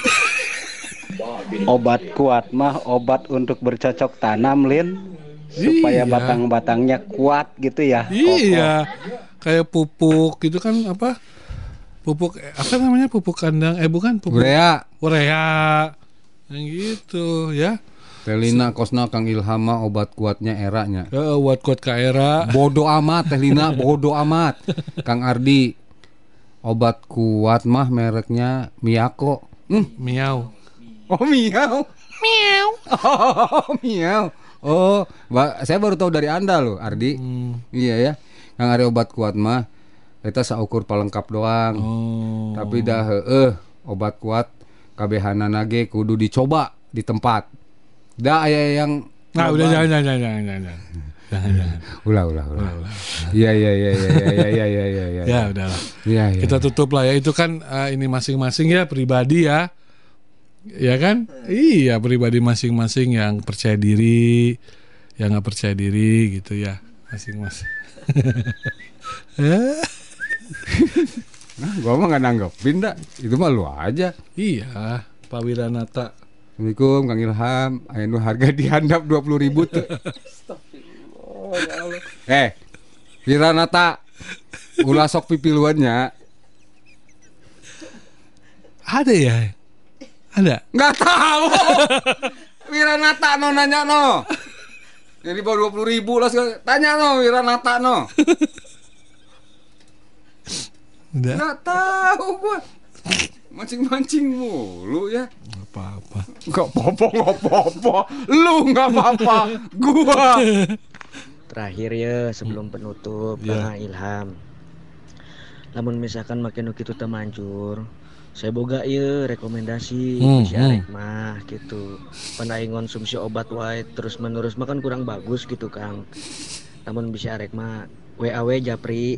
Obat kuat mah obat untuk bercocok tanam, Lin, supaya iya. batang-batangnya kuat gitu ya. Iya, kokoh. Kayak pupuk gitu kan, apa? Pupuk apa namanya? Pupuk kandang? Eh bukan pupuk. Urea. Urea. Yang gitu ya. Telina kosna Kang Ilham mah obat kuatnya eranya. Uh, obat kuat ka era. Bodoh amat Telina, bodoh amat. Kang Ardi, obat kuat mah mereknya Miyako. Hmm. Miau. Oh miau. Miau. Oh miau. Oh, ba- saya baru tahu dari Anda loh, Ardi. Hmm. Iya ya. Kang Ardi obat kuat mah kita saukur pelengkap doang. Oh. Tapi dah heeh obat kuat kabehanana ge kudu dicoba di tempat. Dah aya yang nah udah jangan jangan jangan jangan jangan. Jangan jangan. Ulah ulah ulah. Iya iya iya iya iya iya iya iya. Ya udahlah. Iya iya. Kita tutup lah ya. Itu kan uh, ini masing-masing ya pribadi ya. Ya kan? Iya, pribadi masing-masing yang percaya diri, yang nggak percaya diri gitu ya, masing-masing. Nah, gua mah nggak nanggepin dah. Itu mah lu aja. Iya, Pak Wiranata. Assalamualaikum Kang Ilham. Ayo harga dihandap dua puluh ribu tuh. Eh, Wiranata, ulah sok pipiluannya. Ada ya? Ada? Nggak tahu. Wiranata no nanya no. Jadi bawa dua puluh ribu lah. Tanya no Wiranata no. Udah? Nggak tahu gua. Mancing-mancing mulu ya. Nggak apa-apa. Nggak apa-apa, nggak apa-apa. Lu nggak apa-apa. Gua. Terakhir ya sebelum penutup, yeah. Kang Ilham. Namun misalkan makin kitu teu manjur, saya boga ya rekomendasi hmm, si hmm. arek mah gitu. Pandai konsumsi obat wae terus menerus makan kurang bagus gitu Kang. Namun bisa arek mah W A W Japri.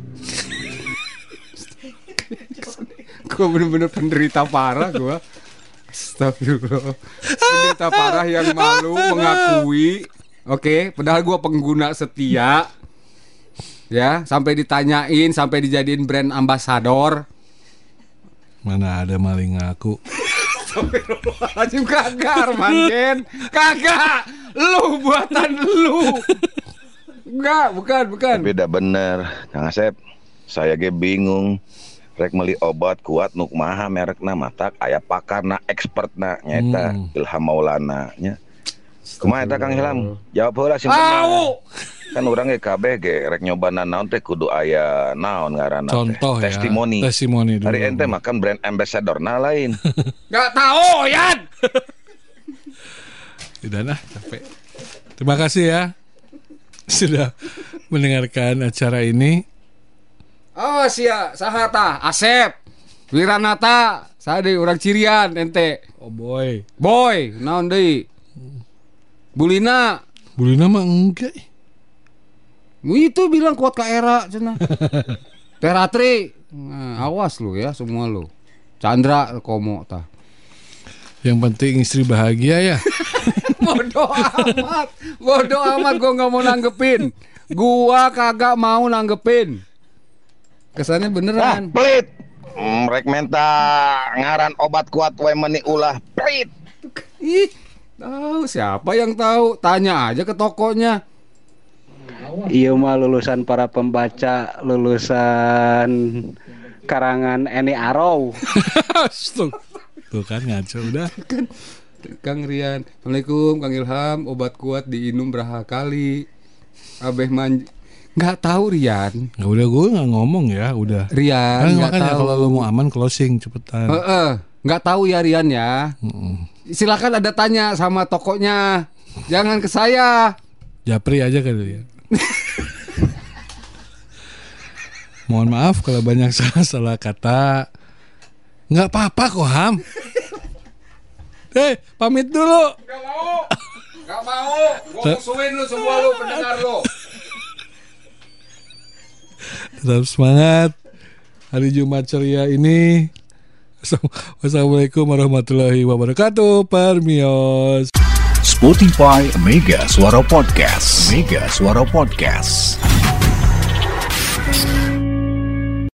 Gue bener-bener penderita parah gue. Astagfirullah. Penderita parah yang malu mengakui. Oke, padahal gue pengguna setia. Ya, sampai ditanyain, sampai dijadiin brand ambasador. Mana ada maling ngaku. Astagfirullahaladzim, kagak Armanden. Kagak. Lu buatan lu. Enggak, bukan, bukan. Beda bener, Kang Asep. Saya ge bingung. Rek meli obat kuat nu kumaha merekna matak aya pakarna expertna nyaeta hmm. Ilham Maulana nya. Kumaha eta Kang Ilham? Jawab heula simpelna. Kan urang ge kabeh ge rek nyobana naon teh kudu aya naon ngaranna teh. Contoh ya. Testimoni. Testimoni dulu. Hari ente makan brand ambassador-na lain. Enggak tahu, Yan. Udah nah, capek. Terima kasih ya sudah mendengarkan acara ini. Oh sia, sahata, Asep, Wiranata, sade urang Cirian ente. Oh boy. Boy, naon deui? Bulina. Bulina mah enggak. Itu bilang kuat ka era cenah. Teratri. Nah, awas lu ya semua lu. Chandra komo tah. Yang penting istri bahagia ya. Bodoh amat, bodoh amat, gue nggak mau nanggepin, gua kagak mau nanggepin. Kesannya beneran. Ah, pelit. Merek menta ngaran obat kuat we meni ulah pelit. Ih, tahu siapa yang tahu? Tanya aja ke tokonya. Iya mah lulusan para pembaca, lulusan karangan Eni Arrow. Tuh kan ngaco udah. Kang Rian, Assalamualaikum Kang Ilham, obat kuat diinum berapa kali? Abeh manj, nggak tahu Rian. Nggak udah gue nggak ngomong ya, udah. Rian, kan nggak makanya tahu. kalau lo mau aman closing cepetan. Eh, eh, nggak tahu ya Rian ya. Mm-mm. Silakan ada tanya sama tokonya, jangan ke saya. Japri aja kali ya. Mohon maaf kalau banyak salah-salah kata. Nggak apa-apa kok Ham. Eh, pamit dulu. Gak mau, gak mau. Gue musuhin lu semua lu pendengar lu. Tetap semangat. Hari Jumat ceria ini. Wassalamualaikum warahmatullahi wabarakatuh. Parmios. Spotify Mega Suara Podcast. Mega Suara Podcast.